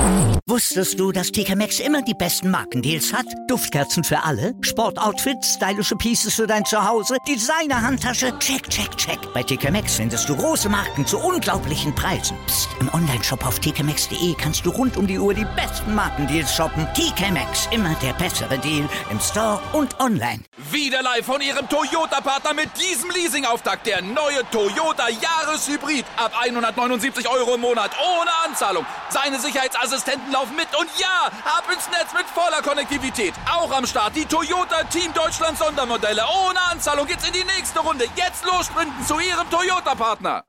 Wusstest du, dass TK Maxx immer die besten Markendeals hat? Duftkerzen für alle, Sportoutfits, stylische Pieces für dein Zuhause, Designer-Handtasche, check, check, check. Bei TK Maxx findest du große Marken zu unglaublichen Preisen. Psst. Im Onlineshop auf tkmaxx.de kannst du rund um die Uhr die besten Markendeals shoppen. TK Maxx, immer der bessere Deal im Store und online. Wieder live von Ihrem Toyota-Partner mit diesem Leasing-Auftakt. Der neue Toyota Jahreshybrid. Ab 179 € im Monat. Ohne Anzahlung. Seine Sicherheitsassistenten laufen mit. Und ja, ab ins Netz mit voller Konnektivität. Auch am Start die Toyota Team Deutschland Sondermodelle. Ohne Anzahlung geht's in die nächste Runde. Jetzt los sprinten zu Ihrem Toyota-Partner.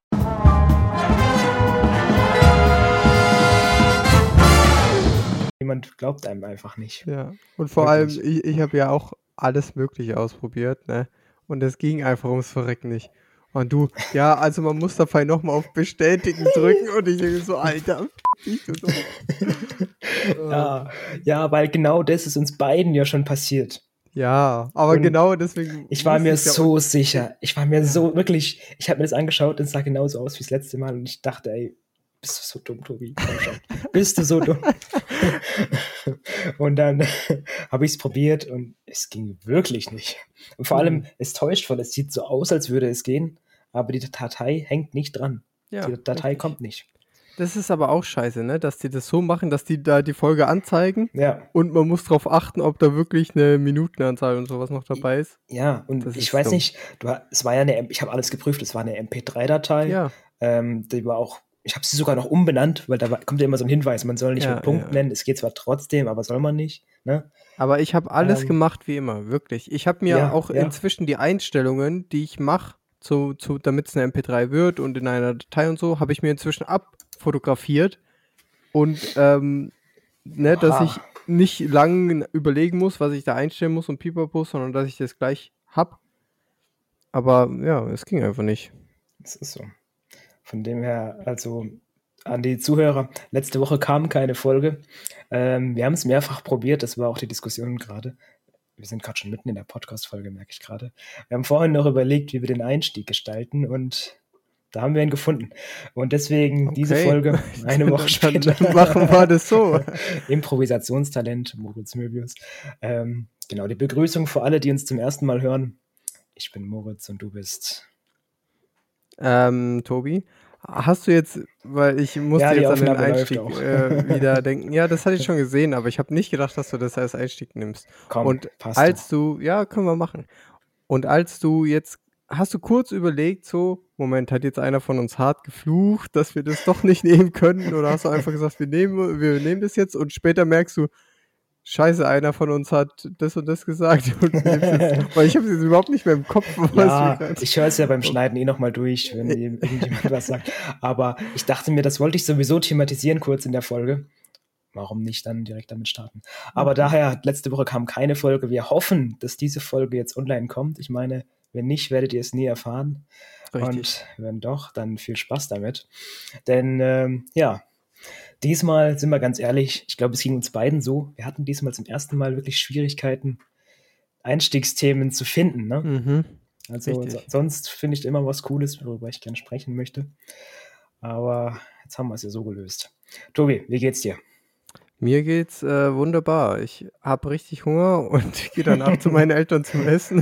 Jemand glaubt einem einfach nicht. Ja, und vor allem, ich habe ja auch alles Mögliche ausprobiert, ne? Und es ging einfach ums Verrecken nicht. Und du, ja, also man muss dabei nochmal auf Bestätigen drücken und ich denke so, Alter, ich so. Ja, weil genau das ist uns beiden ja schon passiert. Ja, aber Und genau deswegen. Ich war mir so ja sicher. Ich war mir so wirklich, ich habe mir das angeschaut und es sah genauso aus wie das letzte Mal und ich dachte, ey, bist du so dumm, Tobi? Komm schon. Bist du so dumm? Und dann habe ich es probiert und es ging wirklich nicht. Und vor allem, es täuscht voll. Es sieht so aus, als würde es gehen, aber die Datei hängt nicht dran. Ja, die Datei richtig. kommt nicht. Das ist aber auch scheiße, ne? Dass die das so machen, dass die da die Folge anzeigen Ja. und man muss drauf achten, ob da wirklich eine Minutenanzahl und sowas noch dabei ist. Ja, und Das ich ist weiß dumm. nicht, es war ja ich habe alles geprüft, es war eine MP3-Datei. Ja. Die war auch, ich habe sie sogar noch umbenannt, weil kommt ja immer so ein Hinweis, man soll nicht Ja, mit Punkt nennen, es geht zwar trotzdem, aber soll man nicht, ne? Aber ich habe alles Ähm, gemacht wie immer, wirklich. Ich habe mir ja, auch ja. inzwischen die Einstellungen, die ich mache, damit es eine MP3 wird und in einer Datei und so, habe ich mir inzwischen abfotografiert und ne, dass Oha. ich nicht lang überlegen muss, was ich da einstellen muss und pipapo, sondern dass ich das gleich hab. Aber ja, es ging einfach nicht. Das ist so. Von dem her, also an die Zuhörer, letzte Woche kam keine Folge. Wir haben es mehrfach probiert, das war auch die Diskussion gerade. Wir sind gerade schon mitten in der Podcast-Folge, merke ich gerade. Wir haben vorhin noch überlegt, wie wir den Einstieg gestalten und da haben wir ihn gefunden. Und deswegen diese Okay. Folge eine Woche später. Dann machen wir das so. Improvisationstalent, Moritz Möbius. Genau, die Begrüßung für alle, die uns zum ersten Mal hören. Ich bin Moritz und du bist... Tobi, hast du jetzt, weil ich musste Ja, die jetzt an den Aufnahme läuft Einstieg auch. wieder denken. Ja, das hatte ich schon gesehen, aber ich habe nicht gedacht, dass du das als Einstieg nimmst. Komm, Und passt doch. ja, können wir machen. Und hast du kurz überlegt, so, Moment, hat jetzt einer von uns hart geflucht, dass wir das doch nicht nehmen können? Oder hast du einfach gesagt, wir nehmen das jetzt und später merkst du, Scheiße, einer von uns hat das und das gesagt und wir nehmen es jetzt, weil ich habe es jetzt überhaupt nicht mehr im Kopf. Ja, ich höre es ja beim Schneiden nochmal durch, wenn irgendjemand was sagt. Aber ich dachte mir, das wollte ich sowieso thematisieren kurz in der Folge. Warum nicht dann direkt damit starten? Aber daher, letzte Woche kam keine Folge. Wir hoffen, dass diese Folge jetzt online kommt. Ich meine, wenn nicht, werdet ihr es nie erfahren. Richtig. Und wenn doch, dann viel Spaß damit. Denn diesmal sind wir ganz ehrlich, ich glaube, es ging uns beiden so. Wir hatten diesmal zum ersten Mal wirklich Schwierigkeiten, Einstiegsthemen zu finden. Ne? Mhm. Also sonst finde ich immer was Cooles, worüber ich gerne sprechen möchte. Aber jetzt haben wir es ja so gelöst. Tobi, wie geht's dir? Mir geht's wunderbar. Ich habe richtig Hunger und gehe danach zu meinen Eltern zum Essen.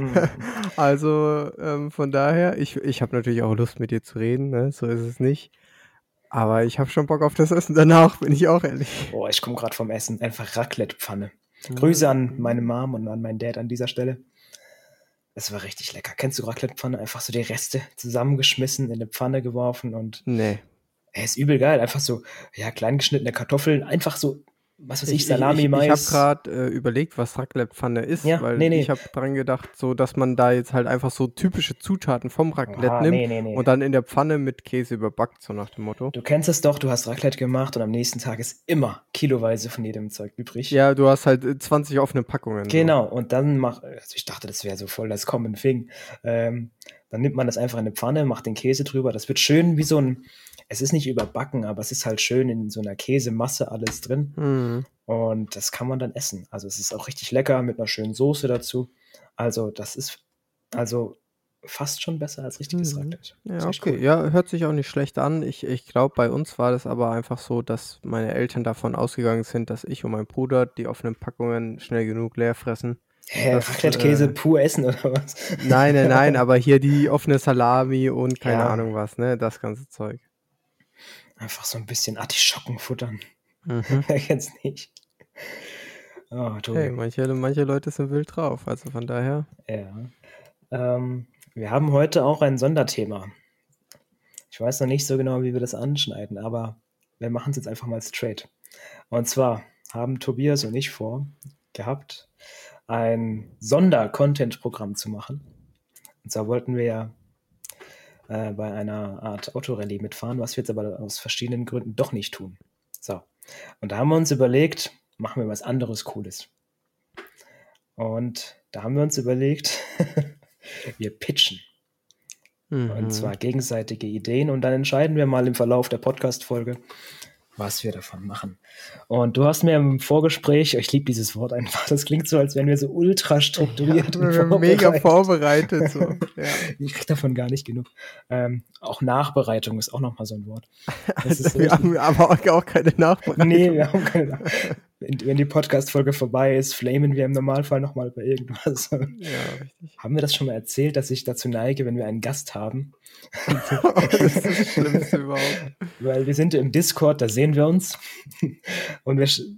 Also von daher, ich habe natürlich auch Lust mit dir zu reden, ne? So ist es nicht. Aber ich habe schon Bock auf das Essen danach, bin ich auch ehrlich. Oh, ich komme gerade vom Essen. Einfach Raclette-Pfanne. Grüße an meine Mom und an meinen Dad an dieser Stelle. Es war richtig lecker. Kennst du Raclette-Pfanne? Einfach so die Reste zusammengeschmissen, in eine Pfanne geworfen und Nee. ist übel geil. Einfach so, ja, klein geschnittene Kartoffeln, einfach so, was weiß ich, Salami, Ich Mais. habe gerade überlegt, was Raclette-Pfanne ist, Ja, weil nee. ich habe dran gedacht, so dass man da jetzt halt einfach so typische Zutaten vom Raclette nimmt Nee. und dann in der Pfanne mit Käse überbackt, so nach dem Motto. Du kennst es doch, du hast Raclette gemacht und am nächsten Tag ist immer kiloweise von jedem Zeug übrig. Ja, du hast halt 20 offene Packungen. Genau, und dann also ich dachte, das wäre so voll das Common Thing. Dann nimmt man das einfach in eine Pfanne, macht den Käse drüber. Das wird schön wie so ein, es ist nicht überbacken, aber es ist halt schön in so einer Käsemasse alles drin. Mhm. Und das kann man dann essen. Also es ist auch richtig lecker mit einer schönen Soße dazu. Also das ist, also fast schon besser als richtiges Raclette. Ja, Ist echt okay. cool. Ja, hört sich auch nicht schlecht an. Ich glaube, bei uns war das aber einfach so, dass meine Eltern davon ausgegangen sind, dass ich und mein Bruder die offenen Packungen schnell genug leer fressen. Raclette-Käse pur essen oder was? Nein, aber hier die offene Salami und keine Ja. Ahnung was, ne? Das ganze Zeug. Einfach so ein bisschen Artischocken futtern. Mhm. Wer kennt's nicht? Oh, Tobi. Hey, manche Leute sind wild drauf, also von daher. Ja. Wir haben heute auch ein Sonderthema. Ich weiß noch nicht so genau, wie wir das anschneiden, aber wir machen es jetzt einfach mal straight. Und zwar haben Tobias und ich gehabt, ein Sonder-Content-Programm zu machen. Und zwar wollten wir ja bei einer Art Autorallye mitfahren, was wir jetzt aber aus verschiedenen Gründen doch nicht tun. So. Und da haben wir uns überlegt, machen wir was anderes Cooles. Und da haben wir uns überlegt, wir pitchen. Und zwar gegenseitige Ideen und dann entscheiden wir mal im Verlauf der Podcast-Folge, was wir davon machen. Und du hast mir im Vorgespräch, ich liebe dieses Wort einfach, das klingt so, als wären wir so ultra strukturiert und Wir mega vorbereitet. So. Ja. Ich kriege davon gar nicht genug. Auch Nachbereitung ist auch nochmal so ein Wort. Das ist Wir haben aber auch keine Nachbereitung. Nee, wir haben keine Nachbereitung. Wenn die Podcast-Folge vorbei ist, flamen wir im Normalfall nochmal bei irgendwas. Ja, richtig. Haben wir das schon mal erzählt, dass ich dazu neige, wenn wir einen Gast haben? Das ist das Schlimmste überhaupt. Weil wir sind im Discord, da sehen wir uns. Und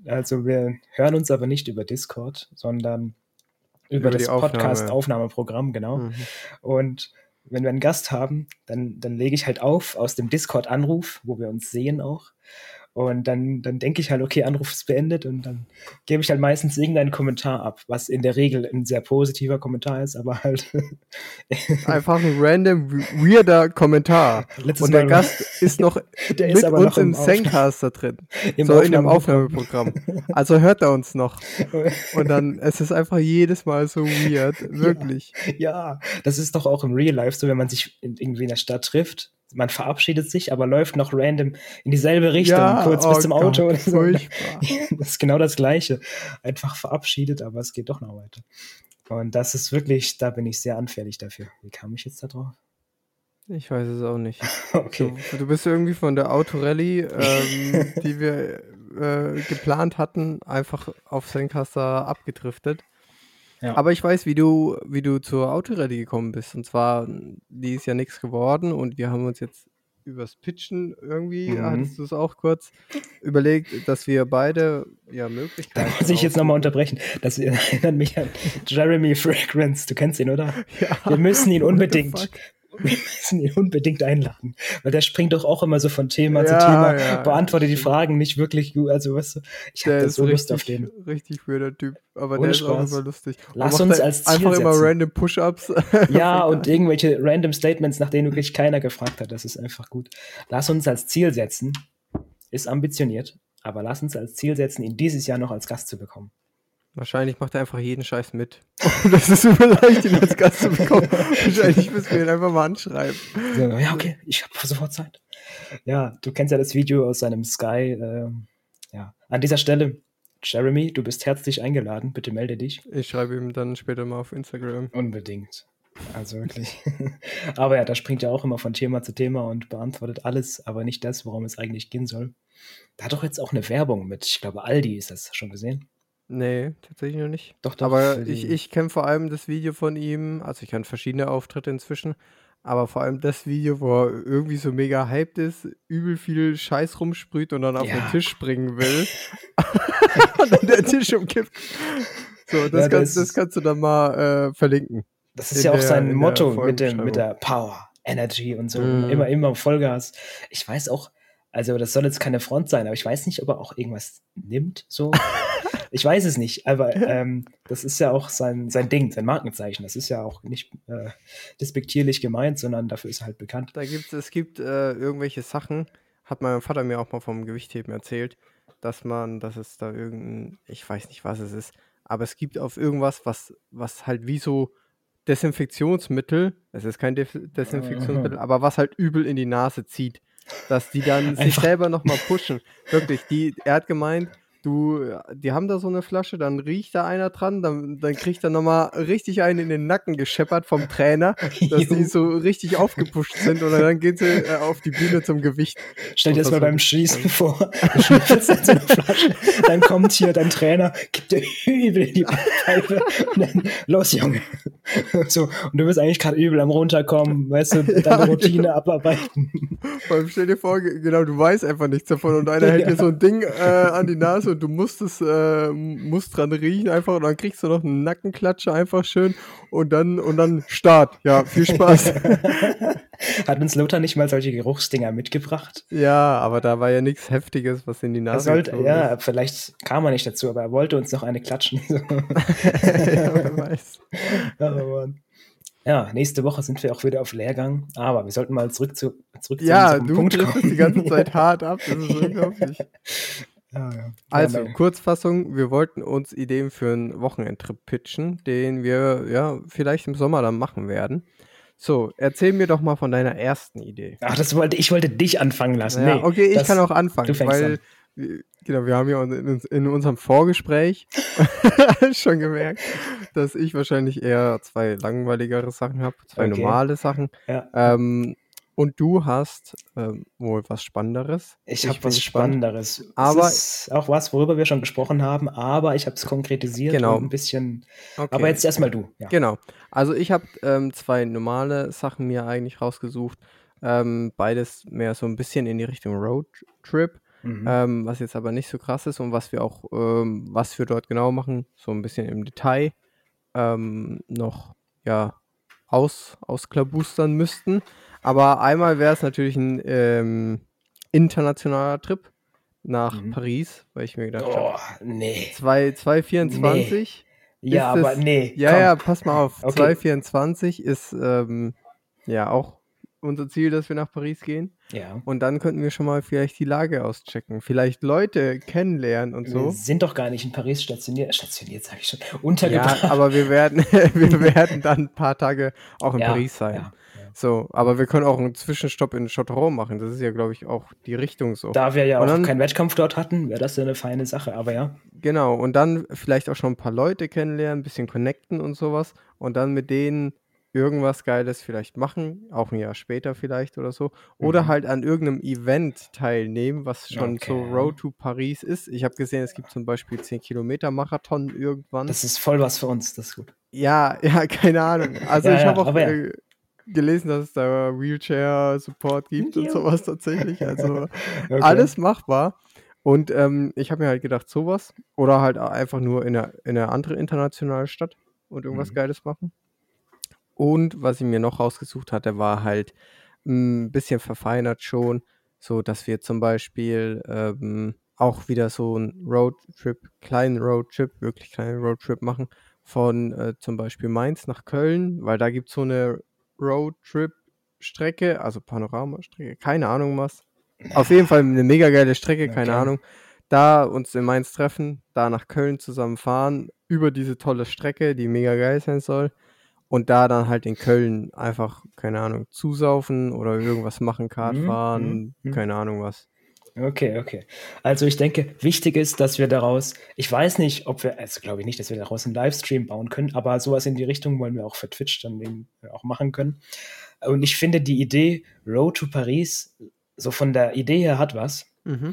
wir hören uns aber nicht über Discord, sondern über das Podcast-Aufnahmeprogramm, genau. Und wenn wir einen Gast haben, dann lege ich halt auf aus dem Discord-Anruf, wo wir uns sehen auch. Und dann denke ich halt, okay, Anruf ist beendet und dann gebe ich halt meistens irgendeinen Kommentar ab, was in der Regel ein sehr positiver Kommentar ist, aber halt einfach ein random, weirder Kommentar. Und der Gast ist noch mit uns im Zencaster drin. In dem Aufnahmeprogramm. Also hört er uns noch. Und dann, es ist einfach jedes Mal so weird, wirklich. Ja, das ist doch auch im Real Life so, wenn man sich irgendwie in der Stadt trifft. Man verabschiedet sich, aber läuft noch random in dieselbe Richtung, kurz bis zum Auto. Oder so. Das ist genau das Gleiche. Einfach verabschiedet, aber es geht doch noch weiter. Und das ist wirklich, da bin ich sehr anfällig dafür. Wie kam ich jetzt da drauf? Ich weiß es auch nicht. Okay. Du bist irgendwie von der Autorallye, die wir geplant hatten, einfach auf Zencaster abgedriftet. Ja. Aber ich weiß, wie du zur Autorallye gekommen bist. Und zwar, die ist ja nichts geworden und wir haben uns jetzt übers Pitchen irgendwie, hattest du es auch kurz, überlegt, dass wir beide Möglichkeiten. Da muss ich jetzt nochmal unterbrechen. Das erinnert mich an Jeremy Fragrance. Du kennst ihn, oder? Ja. Wir müssen ihn unbedingt einladen, weil der springt doch auch immer so von Thema zu Thema, beantwortet die Fragen nicht wirklich gut, also weißt du, ich habe so Lust auf den. Richtig weirder Typ, aber der ist auch immer lustig. Lass uns als Ziel einfach setzen. Immer random Push-Ups. Ja, und irgendwelche random Statements, nach denen wirklich keiner gefragt hat, das ist einfach gut. Lass uns als Ziel setzen, ist ambitioniert, aber lass uns als Ziel setzen, ihn dieses Jahr noch als Gast zu bekommen. Wahrscheinlich macht er einfach jeden Scheiß mit. Das ist super leicht, ihn als Gast zu bekommen. Wahrscheinlich müssen wir ihn einfach mal anschreiben. So, ja, okay, ich habe sofort Zeit. Ja, du kennst ja das Video aus seinem Sky. An dieser Stelle, Jeremy, du bist herzlich eingeladen. Bitte melde dich. Ich schreibe ihm dann später mal auf Instagram. Unbedingt. Also wirklich. Aber ja, da springt ja auch immer von Thema zu Thema und beantwortet alles, aber nicht das, worum es eigentlich gehen soll. Da hat doch jetzt auch eine Werbung mit, ich glaube, Aldi ist das schon gesehen. Nee, tatsächlich noch nicht. Doch, aber ich kenne vor allem das Video von ihm, also ich kenne verschiedene Auftritte inzwischen, aber vor allem das Video, wo er irgendwie so mega hyped ist, übel viel Scheiß rumsprüht und dann auf den Tisch springen will und dann der Tisch umkippt. So, das kannst du dann mal verlinken. Das ist ja auch sein Motto mit der Power, Energy und so, immer Vollgas. Ich weiß auch, also das soll jetzt keine Front sein, aber ich weiß nicht, ob er auch irgendwas nimmt, so. Ich weiß es nicht, aber das ist ja auch sein Ding, sein Markenzeichen. Das ist ja auch nicht despektierlich gemeint, sondern dafür ist er halt bekannt. Es gibt irgendwelche Sachen, hat mein Vater mir auch mal vom Gewichtheben erzählt, dass es da ich weiß nicht, was es ist, aber es gibt auf irgendwas, was halt wie so Desinfektionsmittel, es ist kein Desinfektionsmittel, aber was halt übel in die Nase zieht, dass die dann sich selber nochmal pushen. Wirklich, er hat gemeint, die haben da so eine Flasche, dann riecht da einer dran, dann kriegt er nochmal richtig einen in den Nacken gescheppert vom Trainer, dass die so richtig aufgepusht sind und dann gehen sie auf die Bühne zum Gewicht. Stell dir das mal beim Schießen vor, du schnüffelst in so eine Flasche, dann kommt hier dein Trainer, gibt dir übel in die Pfeife und dann, los Junge. So, und du bist eigentlich gerade übel am runterkommen, weißt du, deine Routine abarbeiten. Weil stell dir vor, genau, du weißt einfach nichts davon und einer hält dir so ein Ding an die Nase und du musst dran riechen einfach und dann kriegst du noch einen Nackenklatscher einfach schön und dann Start. Ja, viel Spaß. Hat uns Lothar nicht mal solche Geruchsdinger mitgebracht? Ja, aber da war ja nichts Heftiges, was in die Nase ja, vielleicht kam er nicht dazu, aber er wollte uns noch eine klatschen. Ja, wer weiß. Oh Mann. Ja, nächste Woche sind wir auch wieder auf Lehrgang, aber wir sollten mal zurück zu unserem Punkt kommen. Du die ganze Zeit hart ab, das ist unglaublich. Ja. Also, Kurzfassung, wir wollten uns Ideen für einen Wochenendtrip pitchen, den wir ja vielleicht im Sommer dann machen werden. So, erzähl mir doch mal von deiner ersten Idee. Ach, ich wollte dich anfangen lassen. Ja, okay, ich kann auch anfangen, du fängst an. Genau, wir haben ja in unserem Vorgespräch schon gemerkt, dass ich wahrscheinlich eher 2 langweiligere Sachen habe, 2 normale Sachen. Ja. Und du hast wohl was Spannenderes. Ich habe was Spannenderes. Aber es ist auch was, worüber wir schon gesprochen haben, aber ich habe es konkretisiert und ein bisschen. Okay. Aber jetzt erstmal du. Ja. Genau. Also ich habe 2 normale Sachen mir eigentlich rausgesucht. Beides mehr so ein bisschen in die Richtung Roadtrip. Was jetzt aber nicht so krass ist und was wir dort genau machen, so ein bisschen im Detail noch ausklabustern müssten. Aber einmal wäre es natürlich ein internationaler Trip nach Paris, weil ich mir gedacht habe, nee. 2024 nee. Ja, aber nee. Ja, pass mal auf. Okay. 2024 ist auch unser Ziel, dass wir nach Paris gehen. Ja. Und dann könnten wir schon mal vielleicht die Lage auschecken. Vielleicht Leute kennenlernen und so. Wir sind doch gar nicht in Paris stationiert sage ich schon, untergebracht. Ja, aber wir werden dann ein paar Tage auch in Paris sein. Ja. So, aber wir können auch einen Zwischenstopp in Châteauroux machen. Das ist ja, glaube ich, auch die Richtung so. Da wir ja auch keinen Wettkampf dort hatten, wäre das ja eine feine Sache, aber ja. Genau, und dann vielleicht auch schon ein paar Leute kennenlernen, ein bisschen connecten und sowas. Und dann mit denen irgendwas Geiles vielleicht machen, auch ein Jahr später vielleicht oder so. Oder halt an irgendeinem Event teilnehmen, was schon so Road to Paris ist. Ich habe gesehen, es gibt zum Beispiel 10-Kilometer-Marathon irgendwann. Das ist voll was für uns, das ist gut. Ja, keine Ahnung. Also ich habe auch gelesen, dass es da Wheelchair-Support gibt und sowas tatsächlich. Also alles machbar. Und ich habe mir halt gedacht, sowas. Oder halt einfach nur in eine andere internationale Stadt und irgendwas Geiles machen. Und was ich mir noch rausgesucht hatte, war halt ein bisschen verfeinert schon, so dass wir zum Beispiel auch wieder so einen kleinen Roadtrip machen von zum Beispiel Mainz nach Köln, weil da gibt es so eine Roadtrip-Strecke, also Panoramastrecke, keine Ahnung was. Auf jeden Fall eine mega geile Strecke, keine Ahnung. Da uns in Mainz treffen, da nach Köln zusammen fahren, über diese tolle Strecke, die mega geil sein soll. Und da dann halt in Köln einfach, keine Ahnung, zusaufen oder irgendwas machen, Kart fahren, keine Ahnung was. Okay. Also ich denke, wichtig ist, dass wir daraus, ich weiß nicht, glaube ich nicht, dass wir daraus einen Livestream bauen können, aber sowas in die Richtung wollen wir auch für Twitch dann eben auch machen können. Und ich finde die Idee Road to Paris, so von der Idee her hat was,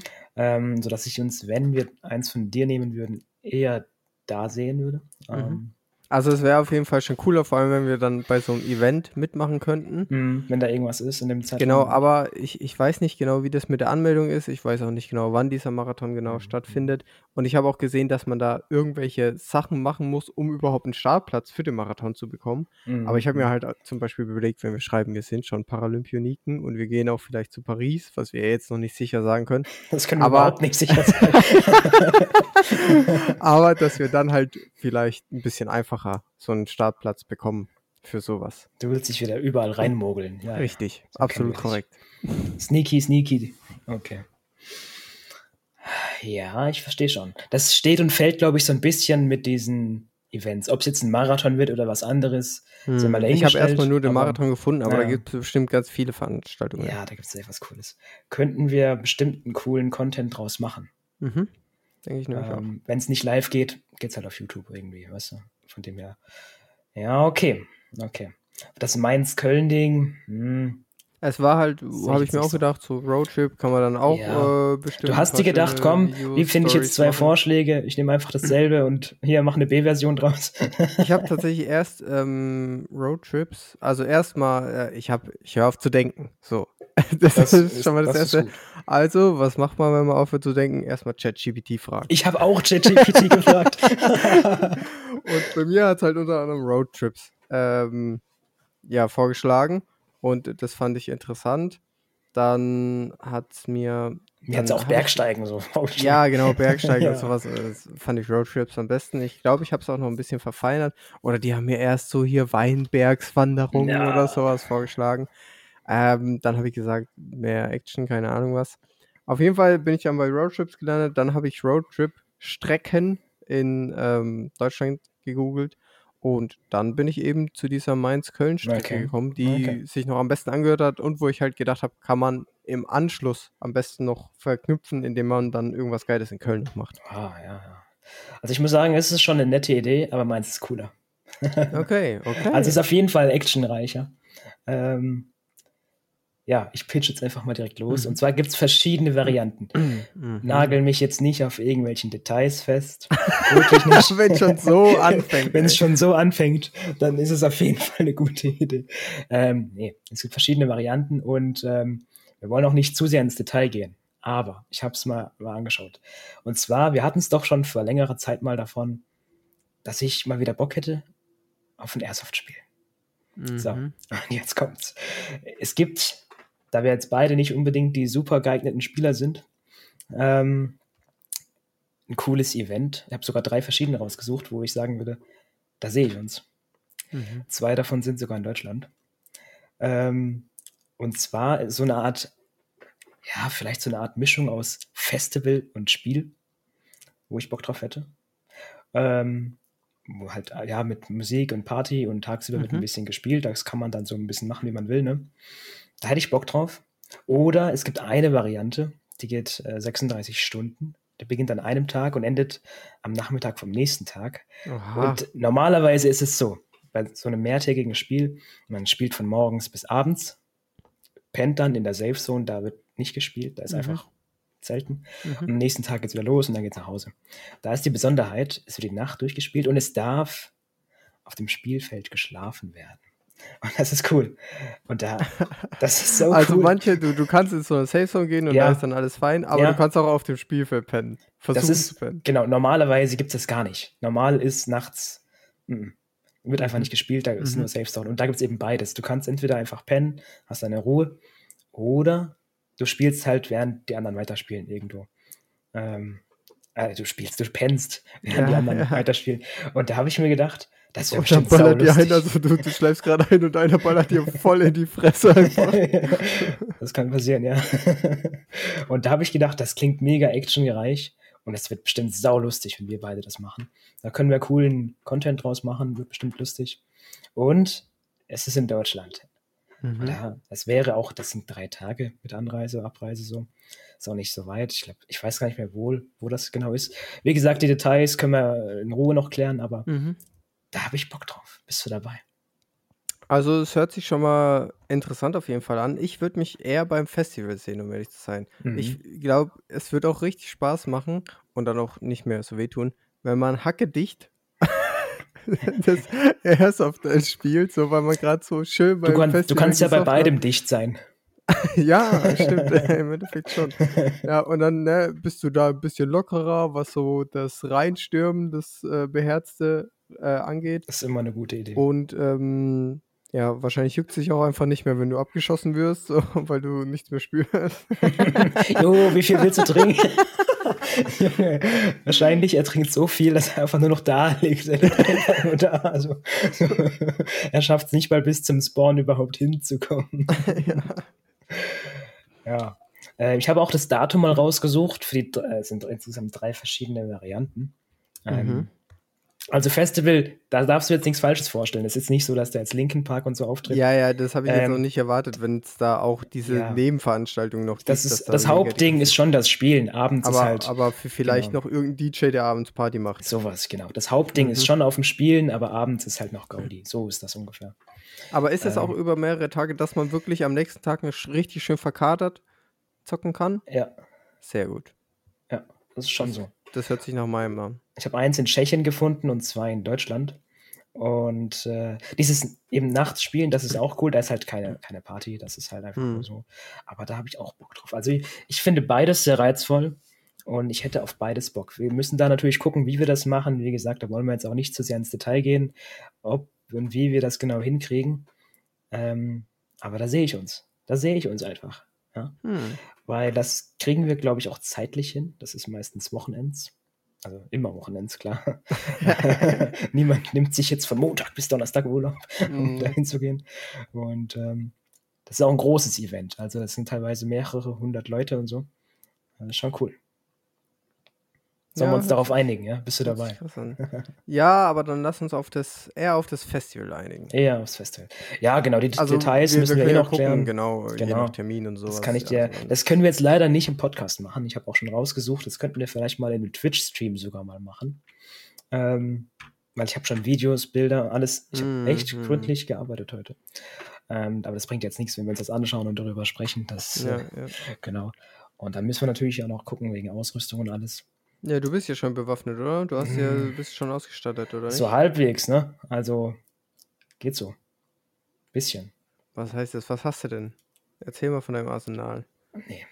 sodass ich uns, wenn wir eins von dir nehmen würden, eher da sehen würde. Also es wäre auf jeden Fall schon cooler, vor allem wenn wir dann bei so einem Event mitmachen könnten. Wenn da irgendwas ist in dem Zeitraum. Genau, aber ich weiß nicht genau, wie das mit der Anmeldung ist. Ich weiß auch nicht genau, wann dieser Marathon genau stattfindet. Und ich habe auch gesehen, dass man da irgendwelche Sachen machen muss, um überhaupt einen Startplatz für den Marathon zu bekommen. Aber ich habe mir halt zum Beispiel überlegt, wenn wir schreiben, wir sind schon Paralympioniken und wir gehen auch vielleicht zu Paris, was wir jetzt noch nicht sicher sagen können. Das können wir überhaupt nicht sicher sagen. Aber dass wir dann halt vielleicht ein bisschen einfacher so einen Startplatz bekommen für sowas. Du willst dich wieder überall reinmogeln. Ja, richtig, so absolut korrekt. Sneaky. Okay. Ja, ich verstehe schon. Das steht und fällt, glaube ich, so ein bisschen mit diesen Events. Ob es jetzt ein Marathon wird oder was anderes. Ich habe erstmal nur den Marathon gefunden, aber da gibt es bestimmt ganz viele Veranstaltungen. Ja, da gibt es sehr was Cooles. Könnten wir bestimmt einen coolen Content draus machen. Denke ich nämlich auch. Wenn es nicht live geht, geht's halt auf YouTube irgendwie, weißt du? Von dem her. Ja, okay. Das Mainz-Köln-Ding, Es war halt, sehe habe ich ich jetzt mir nicht auch so. gedacht, so Roadtrip kann man dann auch Ja. bestimmt Du ein hast paar dir gedacht, schöne komm, Videos, wie finde ich jetzt Stories 2 machen. Vorschläge? Ich nehme einfach dasselbe und hier, mach eine B-Version draus. Ich habe tatsächlich erst Roadtrips, also erstmal, ich höre auf zu denken. So. Das ist schon mal das Das ist Erste. gut. Also, was macht man, wenn man aufhört zu denken? Erstmal ChatGPT fragen. Ich habe auch ChatGPT gefragt. Und bei mir hat es halt unter anderem Roadtrips vorgeschlagen. Und das fand ich interessant. Dann hat es mir. Mir hat es auch Bergsteigen so vorgeschlagen. Ja, genau, Bergsteigen und Ja. sowas. Das fand ich Roadtrips am besten. Ich glaube, ich habe es auch noch ein bisschen verfeinert. Oder die haben mir erst so hier Weinbergswanderungen Ja. oder sowas vorgeschlagen. Dann habe ich gesagt, mehr Action, keine Ahnung was. Auf jeden Fall bin ich dann bei Roadtrips gelandet. Dann habe ich Roadtrip-Strecken in Deutschland gegoogelt. Und dann bin ich eben zu dieser Mainz-Köln-Strecke gekommen, die sich noch am besten angehört hat und wo ich halt gedacht habe, kann man im Anschluss am besten noch verknüpfen, indem man dann irgendwas Geiles in Köln noch macht. Ja. Also ich muss sagen, es ist schon eine nette Idee, aber meins ist cooler. Okay. Also es ist auf jeden Fall actionreicher. Ja, ich pitch jetzt einfach mal direkt los. Und zwar gibt es verschiedene Varianten. Nagel mich jetzt nicht auf irgendwelchen Details fest. Wirklich nicht. Wenn es schon so anfängt. Wenn es schon so anfängt, dann ist es auf jeden Fall eine gute Idee. Nee, es gibt verschiedene Varianten und wir wollen auch nicht zu sehr ins Detail gehen. Aber ich habe es mal angeschaut. Und zwar, wir hatten es doch schon vor längerer Zeit mal davon, dass ich mal wieder Bock hätte auf ein Airsoft-Spiel. So, und jetzt kommt's. Es gibt, da wir jetzt beide nicht unbedingt die super geeigneten Spieler sind, ein cooles Event. Ich habe sogar 3 verschiedene rausgesucht, wo ich sagen würde, da sehe ich uns. 2 davon sind sogar in Deutschland. Und zwar so eine Art, ja, vielleicht so eine Art Mischung aus Festival und Spiel, wo ich Bock drauf hätte. Wo halt, ja, mit Musik und Party und tagsüber wird ein bisschen gespielt. Das kann man dann so ein bisschen machen, wie man will, ne? Da hätte ich Bock drauf. Oder es gibt eine Variante, die geht 36 Stunden. Die beginnt an einem Tag und endet am Nachmittag vom nächsten Tag. Aha. Und normalerweise ist es so, bei so einem mehrtägigen Spiel, man spielt von morgens bis abends, pennt dann in der Safe Zone, da wird nicht gespielt, da ist einfach Zelten. Und am nächsten Tag geht's wieder los und dann geht's nach Hause. Da ist die Besonderheit, es wird die Nacht durchgespielt und es darf auf dem Spielfeld geschlafen werden. Und das ist cool. Und das ist so Also cool. manche, du kannst in so eine Safe Zone gehen und Ja. da ist dann alles fein, aber Ja. du kannst auch auf dem Spielfeld pennen. Das Versuchen ist, zu pennen. genau, normalerweise gibt es das gar nicht. Normal ist nachts, wird einfach nicht gespielt, da ist nur Safe Zone. Und da gibt es eben beides. Du kannst entweder einfach pennen, hast deine Ruhe, oder du spielst halt, während die anderen weiterspielen irgendwo. Du pennst, während die anderen weiterspielen. Und da habe ich mir gedacht, das wäre Und dann bestimmt ballert dir saulustig. einer, also du schläfst gerade ein und einer ballert dir voll in die Fresse einfach. Das kann passieren, ja. Und da habe ich gedacht, das klingt mega actionreich und es wird bestimmt saulustig, wenn wir beide das machen. Da können wir coolen Content draus machen, wird bestimmt lustig. Und es ist in Deutschland. Das sind 3 Tage mit Anreise, Abreise so. Ist auch nicht so weit. Ich weiß gar nicht mehr, wo das genau ist. Wie gesagt, die Details können wir in Ruhe noch klären, aber da habe ich Bock drauf. Bist du dabei? Also es hört sich schon mal interessant auf jeden Fall an. Ich würde mich eher beim Festival sehen, um ehrlich zu sein. Ich glaube, es wird auch richtig Spaß machen und dann auch nicht mehr so wehtun, wenn man hackedicht das Airsoft spielt, so weil man gerade so schön beim Festival Du kannst ja bei gezockt hat. beidem dicht sein. Ja, stimmt, im Endeffekt schon. Ja, und dann bist du da ein bisschen lockerer, was so das Reinstürmen, das Beherzte angeht. Das ist immer eine gute Idee. Und ja, wahrscheinlich juckt es sich auch einfach nicht mehr, wenn du abgeschossen wirst, so, weil du nichts mehr spürst. Jo, wie viel willst du trinken? Junge, wahrscheinlich, er trinkt so viel, dass er einfach nur noch da liegt. Er liegt einfach nur da. Also, er schafft es nicht mal bis zum Spawn überhaupt hinzukommen. Ja. Ich habe auch das Datum mal rausgesucht. Es sind insgesamt 3 verschiedene Varianten. Also Festival, da darfst du jetzt nichts Falsches vorstellen. Es ist jetzt nicht so, dass da jetzt Linkin Park und so auftritt. Ja, das habe ich jetzt auch nicht erwartet, wenn es da auch diese Ja. Nebenveranstaltung noch gibt. Das Hauptding ist schon das Spielen. Abends ist halt. Aber vielleicht genau. noch irgendein DJ, der abends Party macht. Sowas, genau. Das Hauptding ist schon auf dem Spielen, aber abends ist halt noch Gaudi. So ist das ungefähr. Aber ist es auch über mehrere Tage, dass man wirklich am nächsten Tag richtig schön verkatert zocken kann? Ja. Sehr gut. Ja, das ist schon so. Das hört sich nach meinem an. Ich habe 1 in Tschechien gefunden und 2 in Deutschland. Und dieses eben nachts spielen, das ist auch cool. Da ist halt keine Party, das ist halt einfach nur so. Aber da habe ich auch Bock drauf. Also ich finde beides sehr reizvoll und ich hätte auf beides Bock. Wir müssen da natürlich gucken, wie wir das machen. Wie gesagt, da wollen wir jetzt auch nicht zu sehr ins Detail gehen, ob und wie wir das genau hinkriegen. Aber da sehe ich uns. Da sehe ich uns einfach. Ja? Weil das kriegen wir, glaube ich, auch zeitlich hin. Das ist meistens Wochenends. Also immer Wochenends, klar. Niemand nimmt sich jetzt von Montag bis Donnerstag Urlaub, um dahin zu gehen. Und das ist auch ein großes Event. Also es sind teilweise mehrere 100 Leute und so. Das ist schon cool. Sollen wir uns darauf einigen, ja? Bist du dabei? Ja, aber dann lass uns eher auf das Festival einigen. Eher aufs Festival. Ja, genau, die Details müssen wir noch klären. Genau, je nach Termin und sowas. Das kann ich dir, das können wir jetzt leider nicht im Podcast machen. Ich habe auch schon rausgesucht, das könnten wir vielleicht mal in einem Twitch-Stream sogar mal machen. Weil ich habe schon Videos, Bilder, alles. Ich habe echt gründlich gearbeitet heute. Aber das bringt jetzt nichts, wenn wir uns das anschauen und darüber sprechen. Genau. Und dann müssen wir natürlich auch noch gucken wegen Ausrüstung und alles. Ja, du bist ja schon bewaffnet, oder? Du bist schon ausgestattet, oder nicht? So halbwegs, ne? Also, geht so. Bisschen. Was heißt das? Was hast du denn? Erzähl mal von deinem Arsenal. Nee.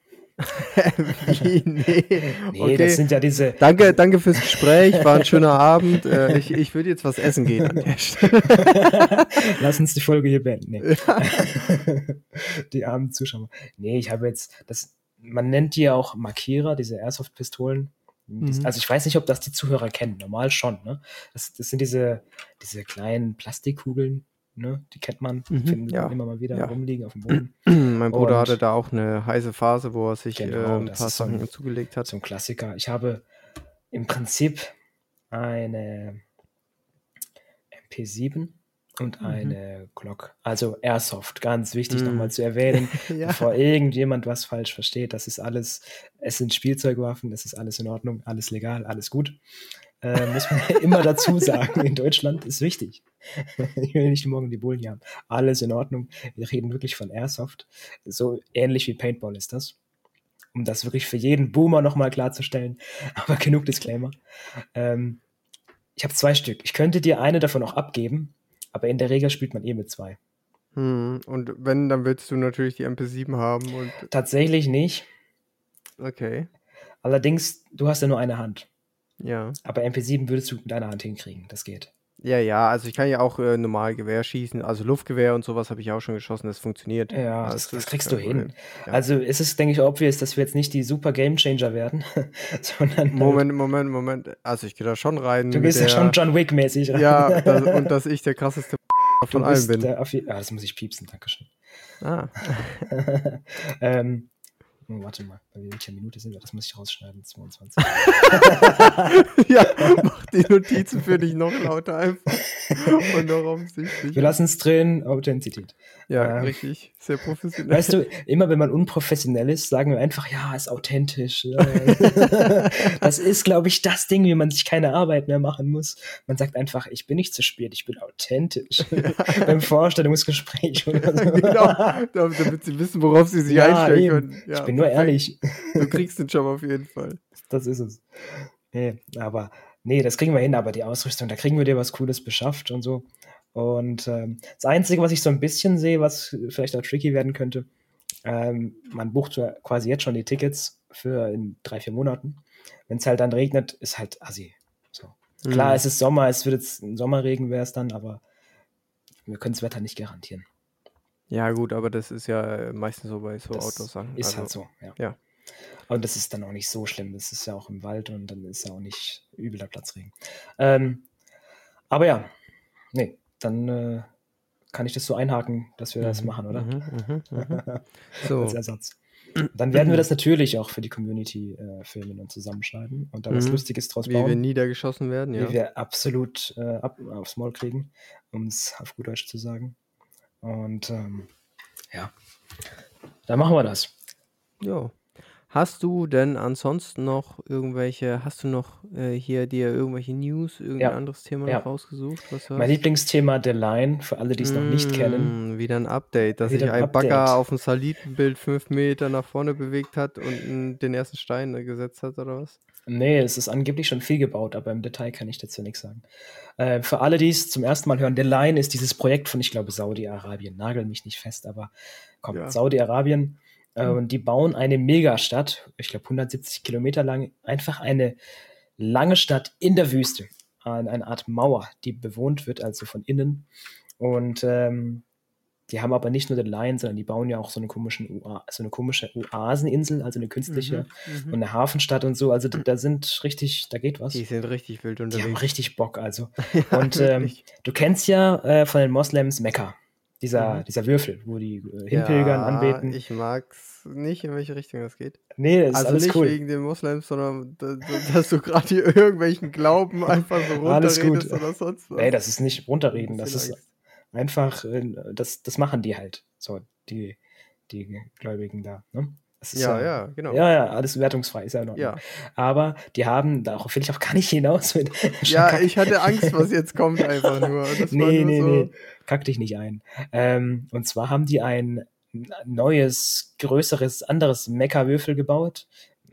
Wie? Nee, okay. Das sind ja diese... Danke fürs Gespräch, war ein schöner Abend. Ich würde jetzt was essen gehen an der Stelle. Lass uns die Folge hier beenden. Nee. Die armen Zuschauer. Nee, ich habe jetzt... Man nennt die ja auch Markierer, diese Airsoft-Pistolen. Also ich weiß nicht, ob das die Zuhörer kennen. Normal schon, ne? Das sind diese kleinen Plastikkugeln, ne? Die kennt man, findet man immer mal wieder rumliegen auf dem Boden. Mein Bruder hatte da auch eine heiße Phase, wo er sich ein paar Sachen zugelegt hat. So ein Klassiker. Ich habe im Prinzip eine MP7 und eine Glock. Also Airsoft, ganz wichtig nochmal zu erwähnen, bevor irgendjemand was falsch versteht. Das ist alles, es sind Spielzeugwaffen, das ist alles in Ordnung, alles legal, alles gut. Muss man immer dazu sagen, in Deutschland ist wichtig. Ich will nicht morgen die Bullen haben. Alles in Ordnung. Wir reden wirklich von Airsoft. So ähnlich wie Paintball ist das. Um das wirklich für jeden Boomer nochmal klarzustellen. Aber genug Disclaimer. Ich habe 2 Stück. Ich könnte dir eine davon auch abgeben, aber in der Regel spielt man mit 2. Und wenn, dann willst du natürlich die MP7 haben. Und tatsächlich nicht. Okay. Allerdings, du hast ja nur eine Hand. Ja. Aber MP7 würdest du mit einer Hand hinkriegen, das geht. Ja, also ich kann ja auch normal Gewehr schießen, also Luftgewehr und sowas habe ich auch schon geschossen, das funktioniert. Ja, also das kriegst du hin. Ja. Also es ist, denke ich, obvious, dass wir jetzt nicht die super Gamechanger werden, sondern... Moment, also ich gehe da schon rein. Du gehst ja schon John Wick-mäßig rein. Ja, und dass ich der krasseste von allen bin. Das muss ich piepsen, dankeschön. Warte mal, bei welcher Minute sind wir? Das muss ich rausschneiden, 22. Ja, mach die Notizen für dich noch lauter einfach. Und noch offensichtlich. Wir lassen es drin, Authentizität. Ja, richtig, sehr professionell. Weißt du, immer wenn man unprofessionell ist, sagen wir einfach, ja, ist authentisch. Das ist, glaube ich, das Ding, wie man sich keine Arbeit mehr machen muss. Man sagt einfach, ich bin nicht zu spät, ich bin authentisch. Beim Vorstellungsgespräch oder so. Genau, damit sie wissen, worauf sie sich einstellen können. Ja, ich bin nur ehrlich. Du kriegst den Job auf jeden Fall. Das ist es. Nee, das kriegen wir hin, aber die Ausrüstung, da kriegen wir dir was Cooles beschafft und so. Und das Einzige, was ich so ein bisschen sehe, was vielleicht auch tricky werden könnte, man bucht ja quasi jetzt schon die Tickets für in 3-4 Monaten. Wenn es halt dann regnet, ist halt assi. So. Klar, es ist Sommer, es wird jetzt ein Sommerregen, wäre es dann, aber wir können das Wetter nicht garantieren. Ja gut, aber das ist ja meistens so bei so Outdoor-Sachen. Ist halt so, ja. Und das ist dann auch nicht so schlimm. Das ist ja auch im Wald und dann ist ja auch nicht übel der Platzregen. Aber ja, nee, dann kann ich das so einhaken, dass wir das machen, oder? So. Als Ersatz. Dann werden wir das natürlich auch für die Community filmen und zusammenschneiden und da was Lustiges draus Wie wir bauen, niedergeschossen werden, ja. wie wir absolut aufs Maul kriegen, um es auf gut Deutsch zu sagen. Und ja, dann machen wir das. Jo. Hast du denn ansonsten noch hier dir irgendwelche News, irgendein Ja, anderes Thema ja. noch rausgesucht, was du Mein hast? Lieblingsthema, The Line, für alle, die es noch nicht kennen. Wieder ein Update, dass sich Wieder ein ein Bagger Update. auf dem Satellitenbild 5 Meter nach vorne bewegt hat und den ersten Stein gesetzt hat, oder was? Nee, es ist angeblich schon viel gebaut, aber im Detail kann ich dazu nichts sagen. Für alle, die es zum ersten Mal hören, The Line ist dieses Projekt von, ich glaube, Saudi-Arabien. Nagel mich nicht fest, aber komm, Ja. Saudi-Arabien. Und die bauen eine Megastadt, ich glaube 170 Kilometer lang, einfach eine lange Stadt in der Wüste. Eine Art Mauer, die bewohnt wird, also von innen. Und die haben aber nicht nur The Line, sondern die bauen ja auch so eine komische Oaseninsel, also eine künstliche und eine Hafenstadt und so. Also da geht was. Die sind richtig wild Die haben unterwegs. richtig Bock, also. Ja, Und wirklich. du kennst ja von den Moslems Mekka, dieser Würfel, wo die hinpilgern, anbeten. Ich mag's nicht, in welche Richtung das geht. Nee, das ist Also alles nicht cool. wegen den Moslems, sondern dass du gerade hier irgendwelchen Glauben einfach so Alles gut. runterredest oder sonst was. Nee, das ist nicht runterreden, Ein das bisschen ist Angst. einfach, das machen die halt, so, die Gläubigen da, ne? Das ist Ja, genau. Ja, alles wertungsfrei, ist ja in Ordnung. Ja. Aber die haben, darauf will ich auch gar nicht hinaus mit. Ja, ich hatte Angst, was jetzt kommt einfach nur. Das war nur so. Nee, kack dich nicht ein. Und zwar haben die ein neues, größeres, anderes Mekka-Würfel gebaut.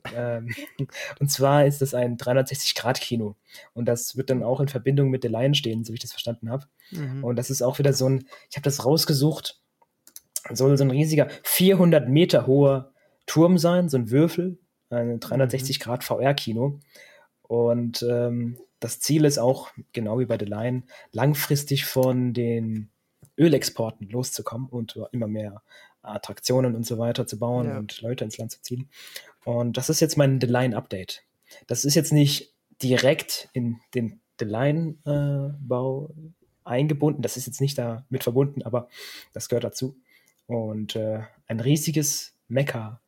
Und zwar ist das ein 360-Grad-Kino. Und das wird dann auch in Verbindung mit The Line stehen, so wie ich das verstanden habe. Und das ist auch wieder so ein, ich habe das rausgesucht, soll so ein riesiger 400 Meter hoher Turm sein, so ein Würfel, ein 360 Grad VR-Kino. Und das Ziel ist auch, genau wie bei The Line, langfristig von den Ölexporten loszukommen und immer mehr Attraktionen und so weiter zu bauen und Leute ins Land zu ziehen. Und das ist jetzt mein The Line-Update. Das ist jetzt nicht direkt in den The Line-Bau eingebunden, das ist jetzt nicht damit verbunden, aber das gehört dazu. Und ein riesiges Mekka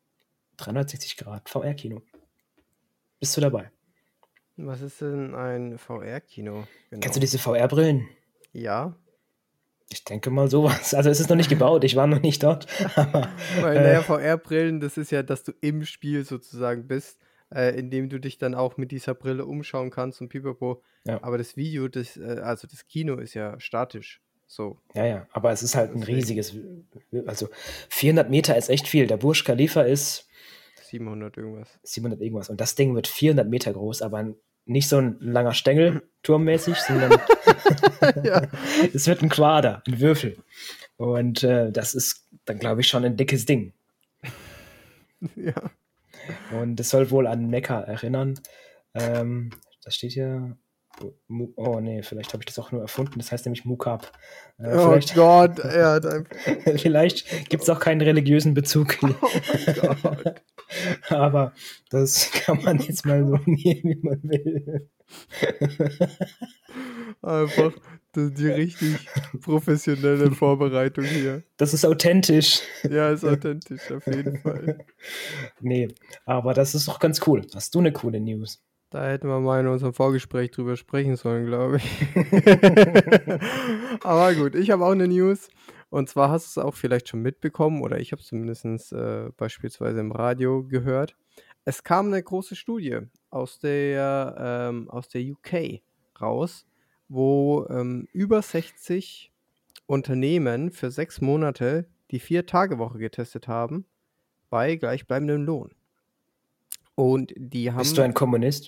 360 Grad VR-Kino. Bist du dabei? Was ist denn ein VR-Kino? Genau. Kennst du diese VR-Brillen? Ja. Ich denke mal sowas. Also es ist noch nicht gebaut, ich war noch nicht dort. Aber, Weil, naja, VR-Brillen, das ist ja, dass du im Spiel sozusagen bist, indem du dich dann auch mit dieser Brille umschauen kannst und pipapo. Ja. Aber das Video, also das Kino ist ja statisch. So. Ja, aber es ist halt ein Deswegen. riesiges, also 400 Meter ist echt viel. Der Burj Khalifa ist 700 irgendwas. 700 irgendwas und das Ding wird 400 Meter groß, aber nicht so ein langer Stängel, turmmäßig, sondern es wird ein Quader, ein Würfel. Und das ist dann, glaube ich, schon ein dickes Ding. Ja. Und es soll wohl an Mekka erinnern. Das steht hier. Oh nee, vielleicht habe ich das auch nur erfunden. Das heißt nämlich Mukab. Oh Gott, er hat einfach. Vielleicht gibt es auch keinen religiösen Bezug. Oh mein Gott. Aber das kann man jetzt mal so nehmen, wie man will. Einfach die richtig professionelle Vorbereitung hier. Das ist authentisch. Ja, ist authentisch, auf jeden Fall. Nee, aber das ist doch ganz cool. Hast du eine coole News? Da hätten wir mal in unserem Vorgespräch drüber sprechen sollen, glaube ich. Aber gut, ich habe auch eine News. Und zwar hast du es auch vielleicht schon mitbekommen, oder ich habe es zumindest beispielsweise im Radio gehört. Es kam eine große Studie aus der UK raus, wo über 60 Unternehmen für 6 Monate die 4-Tage-Woche getestet haben bei gleichbleibendem Lohn. Und die haben. Bist du ein Kommunist?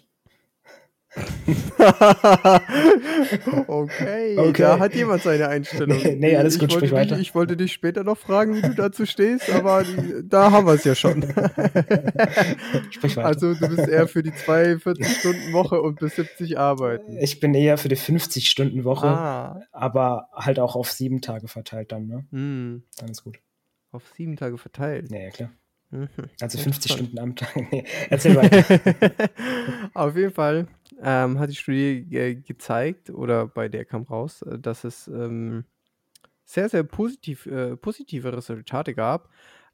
Okay, da hat jemand seine Einstellung. Nee, alles gut, sprich weiter. Ich wollte dich später noch fragen, wie du dazu stehst, aber da haben wir es ja schon. Sprich weiter. Also du bist eher für die 42-Stunden-Woche und bis 70 arbeiten. Ich bin eher für die 50-Stunden-Woche, Ah. aber halt auch auf 7 Tage verteilt dann, ne? Dann ist gut. Auf 7 Tage verteilt. Ja, klar. Mhm. Also 50 Stunden am Tag. Nee, erzähl weiter. Auf jeden Fall hat die Studie gezeigt, oder bei der kam raus, dass es sehr, sehr positive Resultate gab.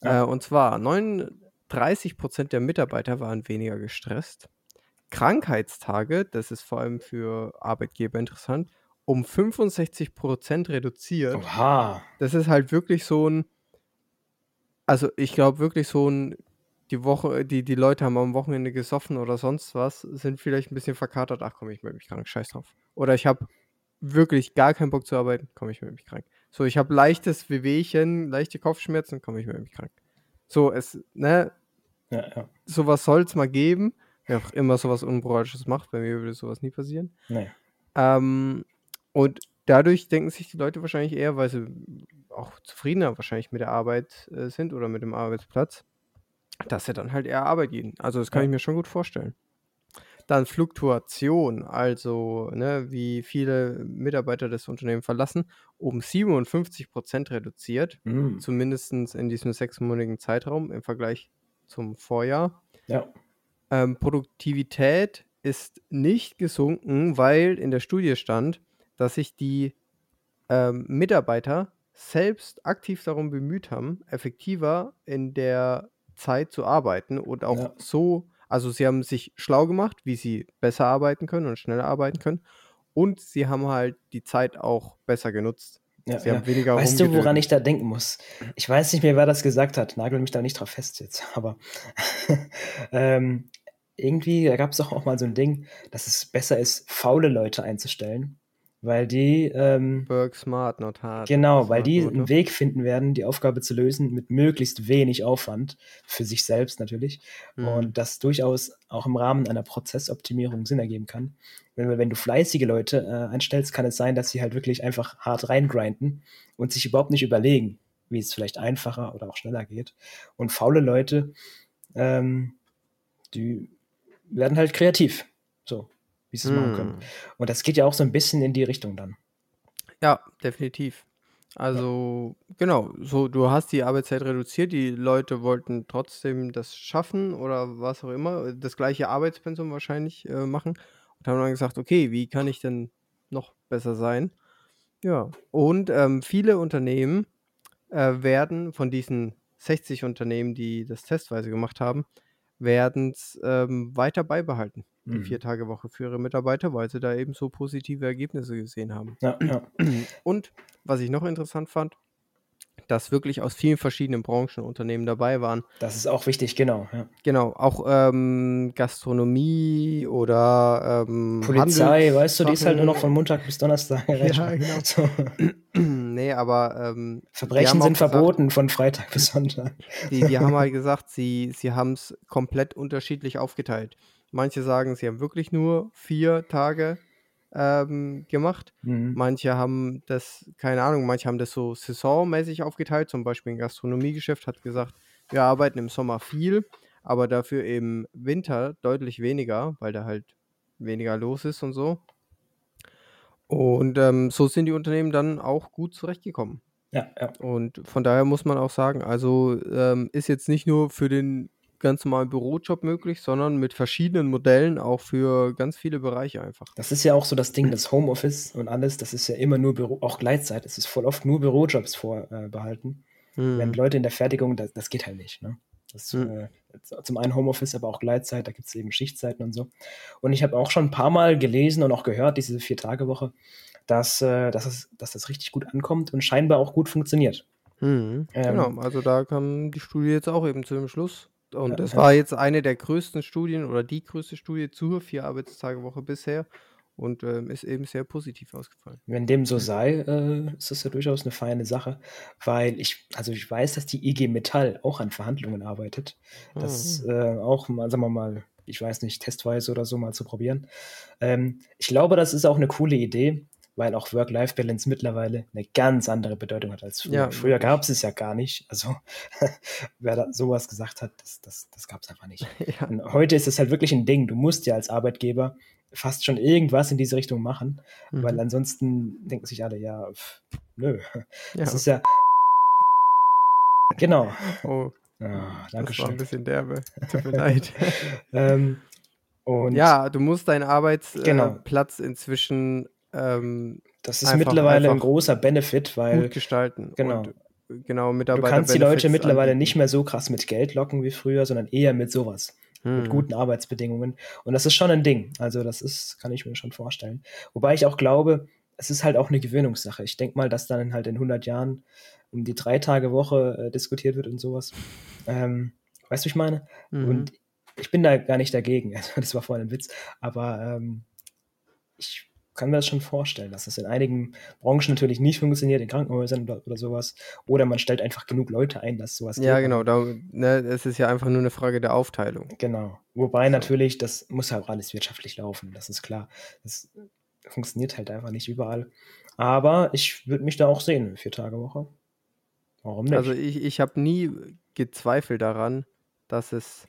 Und zwar 39% der Mitarbeiter waren weniger gestresst. Krankheitstage, das ist vor allem für Arbeitgeber interessant, um 65% reduziert. Oha. Das ist halt wirklich so ein, also ich glaube wirklich so ein, die Leute haben am Wochenende gesoffen oder sonst was, sind vielleicht ein bisschen verkatert, ach komm, ich melde mich krank, scheiß drauf. Oder ich habe wirklich gar keinen Bock zu arbeiten, komm, ich melde mich krank. So, ich habe leichtes Wehwehchen, leichte Kopfschmerzen, komm, ich melde mich krank. So, Ja. sowas soll es mal geben. Wer auch immer sowas Unmoralisches macht, bei mir würde sowas nie passieren. Nee. Und dadurch denken sich die Leute wahrscheinlich eher, weil sie auch zufriedener wahrscheinlich mit der Arbeit sind oder mit dem Arbeitsplatz, dass sie dann halt eher Arbeit gehen. Also das kann ich mir schon gut vorstellen. Dann Fluktuation, also wie viele Mitarbeiter das Unternehmen verlassen, um 57% reduziert, zumindest in diesem 6-monatigen Zeitraum im Vergleich zum Vorjahr. Ja. Produktivität ist nicht gesunken, weil in der Studie stand, dass sich die Mitarbeiter selbst aktiv darum bemüht haben, effektiver in der Zeit zu arbeiten und auch so, also sie haben sich schlau gemacht, wie sie besser arbeiten können und schneller arbeiten können und sie haben halt die Zeit auch besser genutzt. Sie haben weniger Weißt du, woran rumgedödelt. ich da denken muss? Ich weiß nicht mehr, wer das gesagt hat. Nagel mich da nicht drauf fest jetzt. Aber irgendwie, da gab es auch mal so ein Ding, dass es besser ist, faule Leute einzustellen, weil die Work smart, not hard. genau, weil die einen Weg finden werden, die Aufgabe zu lösen mit möglichst wenig Aufwand für sich selbst natürlich und das durchaus auch im Rahmen einer Prozessoptimierung Sinn ergeben kann. Wenn du fleißige Leute einstellst, kann es sein, dass sie halt wirklich einfach hart reingrinden und sich überhaupt nicht überlegen, wie es vielleicht einfacher oder auch schneller geht. Und faule Leute, die werden halt kreativ, so wie sie es machen können. Und das geht ja auch so ein bisschen in die Richtung dann. Ja, definitiv. Also, genau, so du hast die Arbeitszeit reduziert, die Leute wollten trotzdem das schaffen oder was auch immer, das gleiche Arbeitspensum wahrscheinlich machen und haben dann gesagt, okay, wie kann ich denn noch besser sein? Ja, und viele Unternehmen werden von diesen 60 Unternehmen, die das testweise gemacht haben, werden es weiter beibehalten, die 4-Tage-Woche für ihre Mitarbeiter, weil sie da eben so positive Ergebnisse gesehen haben. Ja. Und was ich noch interessant fand, dass wirklich aus vielen verschiedenen Branchen Unternehmen dabei waren. Das ist auch wichtig, genau. Ja. Genau, auch Gastronomie oder Polizei, weißt du, die ist halt nur noch von Montag bis Donnerstag erreichbar. Ja, genau. So. Nee, aber Verbrechen sind verboten von Freitag bis Sonntag. Die haben halt gesagt, sie haben es komplett unterschiedlich aufgeteilt. Manche sagen, sie haben wirklich nur 4 Tage gemacht. Manche haben das, keine Ahnung, manche haben das so saisonmäßig aufgeteilt. Zum Beispiel ein Gastronomiegeschäft hat gesagt, wir arbeiten im Sommer viel, aber dafür im Winter deutlich weniger, weil da halt weniger los ist und so. Und so sind die Unternehmen dann auch gut zurechtgekommen. Ja. Und von daher muss man auch sagen, also ist jetzt nicht nur für den ganz normalen Bürojob möglich, sondern mit verschiedenen Modellen auch für ganz viele Bereiche einfach. Das ist ja auch so das Ding, das Homeoffice und alles, das ist ja immer nur Büro, auch Gleitzeit, es ist voll oft nur Bürojobs vorbehalten. Wenn Leute in der Fertigung, das geht halt nicht, ne? Zum einen Homeoffice, aber auch Gleitzeit, da gibt es eben Schichtzeiten und so. Und ich habe auch schon ein paar Mal gelesen und auch gehört, diese 4-Tage-Woche, dass das richtig gut ankommt und scheinbar auch gut funktioniert. Genau, also da kam die Studie jetzt auch eben zu dem Schluss. Und das war jetzt eine der größten Studien oder die größte Studie zur 4-Arbeitstage-Woche bisher und ist eben sehr positiv ausgefallen. Wenn dem so sei, ist das ja durchaus eine feine Sache, weil ich weiß, dass die IG Metall auch an Verhandlungen arbeitet. Das auch mal, sagen wir mal, ich weiß nicht, testweise oder so mal zu probieren. Ich glaube, das ist auch eine coole Idee, weil auch Work-Life-Balance mittlerweile eine ganz andere Bedeutung hat als früher. Ja, Früher gab es es ja gar nicht. Also wer da sowas gesagt hat, das gab es einfach nicht. Ja. Und heute ist es halt wirklich ein Ding. Du musst ja als Arbeitgeber fast schon irgendwas in diese Richtung machen, weil ansonsten denken sich alle, ja, nö. Das ist ja genau. Oh, danke das schön. war ein bisschen derbe. Tut mir leid. Und ja, du musst deinen Arbeitsplatz inzwischen das ist mittlerweile ein großer Benefit, weil gut gestalten. Genau. Und genau Du Mitarbeiter. kannst die Leute mittlerweile nicht mehr so krass mit Geld locken wie früher, sondern eher mit sowas. Mit guten Arbeitsbedingungen. Und das ist schon ein Ding. Also kann ich mir schon vorstellen. Wobei ich auch glaube, es ist halt auch eine Gewöhnungssache. Ich denke mal, dass dann halt in 100 Jahren um die 3-Tage-Woche diskutiert wird und sowas. Weißt du, wie ich meine? Und ich bin da gar nicht dagegen. Also, das war vorhin ein Witz. Aber ich kann mir das schon vorstellen, dass das in einigen Branchen natürlich nicht funktioniert, in Krankenhäusern oder sowas. Oder man stellt einfach genug Leute ein, dass sowas Ja, geht. genau. Es ist ja einfach nur eine Frage der Aufteilung. Genau. Wobei natürlich, das muss ja auch alles wirtschaftlich laufen, das ist klar. Das funktioniert halt einfach nicht überall. Aber ich würde mich da auch sehen, 4-Tage-Woche. Warum nicht? Also ich habe nie gezweifelt daran, dass es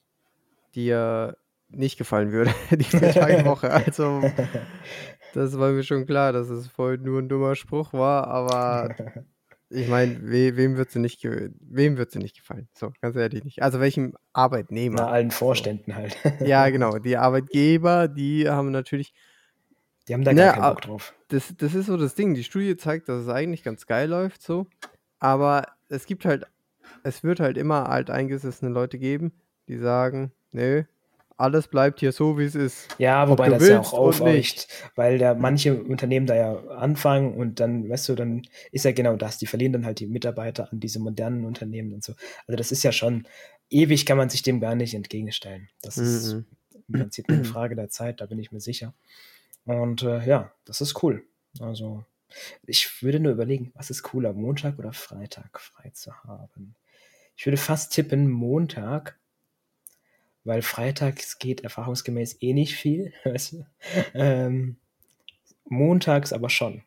dir nicht gefallen würde, die 4-Tage-Woche. Also das war mir schon klar, dass es vorhin nur ein dummer Spruch war, aber ich meine, wem wird sie nicht gefallen? So, ganz ehrlich nicht. Also welchem Arbeitnehmer? Na, allen Vorständen halt. Ja, genau. Die Arbeitgeber, die haben natürlich, Die haben da gar keinen Bock drauf. das ist so das Ding. Die Studie zeigt, dass es eigentlich ganz geil läuft, so. Aber es wird halt immer alteingesessene Leute geben, die sagen, nö, alles bleibt hier so, wie es ist. Ja, wobei du das ja willst auch und aufweicht, weil da manche Unternehmen da ja anfangen und dann, weißt du, dann ist ja genau das. Die verlieren dann halt die Mitarbeiter an diese modernen Unternehmen und so. Also das ist ja schon, ewig kann man sich dem gar nicht entgegenstellen. Das ist im Prinzip eine Frage der Zeit, da bin ich mir sicher. Und ja, das ist cool. Also ich würde nur überlegen, was ist cooler, Montag oder Freitag frei zu haben? Ich würde fast tippen Montag, weil freitags geht erfahrungsgemäß eh nicht viel. Weißt du? Montags aber schon.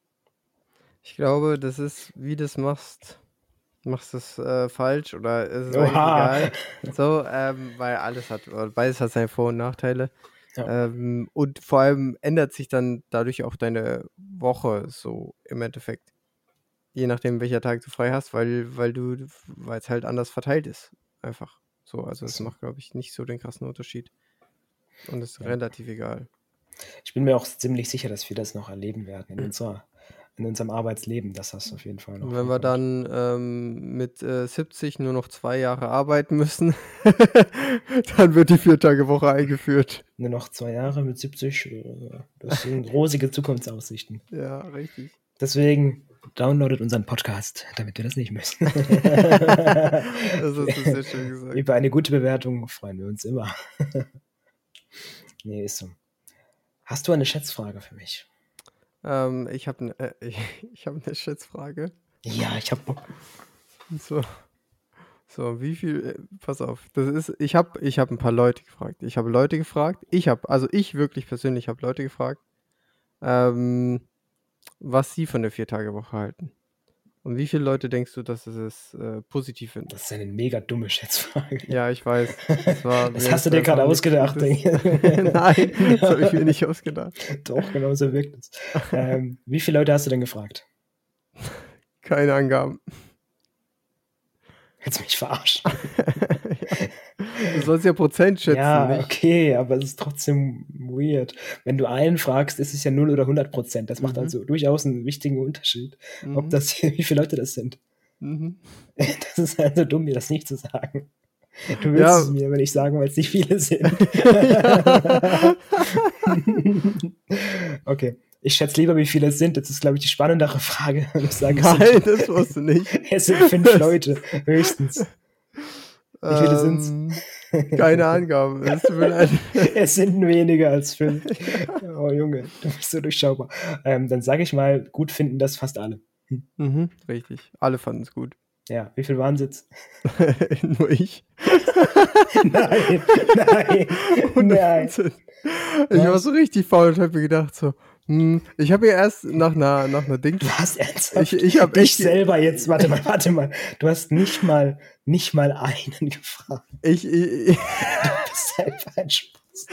Ich glaube, das ist, wie du das machst du es falsch oder ist es eigentlich Oha. egal. So, weil beides hat seine Vor- und Nachteile. Ja. Und vor allem ändert sich dann dadurch auch deine Woche so im Endeffekt. Je nachdem, welcher Tag du frei hast, weil es halt anders verteilt ist. Einfach. So, also es macht, glaube ich, nicht so den krassen Unterschied. Und es ist relativ egal. Ich bin mir auch ziemlich sicher, dass wir das noch erleben werden in unserem Arbeitsleben, dass das auf jeden Fall noch. Und wenn wir dann mit 70 nur noch 2 Jahre arbeiten müssen, dann wird die 4-Tage-Woche eingeführt. Nur noch 2 Jahre mit 70, das sind rosige Zukunftsaussichten. Ja, richtig. Deswegen downloadet unseren Podcast, damit wir das nicht müssen. Das hast du sehr schön gesagt. Über eine gute Bewertung freuen wir uns immer. Nee, ist so. Hast du eine Schätzfrage für mich? Ich habe eine Schätzfrage. Ja, ich habe Bock. So, wie viel, pass auf, ich habe ein paar Leute gefragt. Ich wirklich persönlich habe Leute gefragt, was sie von der 4-Tage-Woche halten. Und wie viele Leute denkst du, dass es positiv finden? Das ist eine mega dumme Schätzfrage. Ja, ich weiß. Das hast du dir gerade ausgedacht. Nein, das habe ich mir nicht ausgedacht. Doch, genau so wirkt es. Wie viele Leute hast du denn gefragt? Keine Angaben. Willst du mich verarschen? Du sollst ja Prozent schätzen, Ja, nicht? okay, aber es ist trotzdem weird. Wenn du einen fragst, ist es ja 0 oder 100%. Das macht also durchaus einen wichtigen Unterschied, wie viele Leute das sind. Das ist also dumm, mir das nicht zu sagen. Du willst es mir aber nicht sagen, weil es nicht viele sind. Okay, ich schätze lieber, wie viele es sind. Das ist, glaube ich, die spannendere Frage. Ich sage, Nein, das wusste nicht. Es sind 5 Leute, höchstens. Wie viele sind's? Keine Angaben. Es tut mir leid. Es sind weniger als 5. Oh Junge, du bist so durchschaubar. Dann sage ich mal, gut finden das fast alle. Richtig. Alle fanden es gut. Ja, wie viel waren es jetzt? Nur ich. Nein. 115. Ich war so richtig faul und habe mir gedacht so, ich habe ja erst nach einer Ding. Du hast ernsthaft Ich habe dich selber jetzt, warte mal. Du hast nicht mal einen gefragt. Du bist einfach ein Spaß.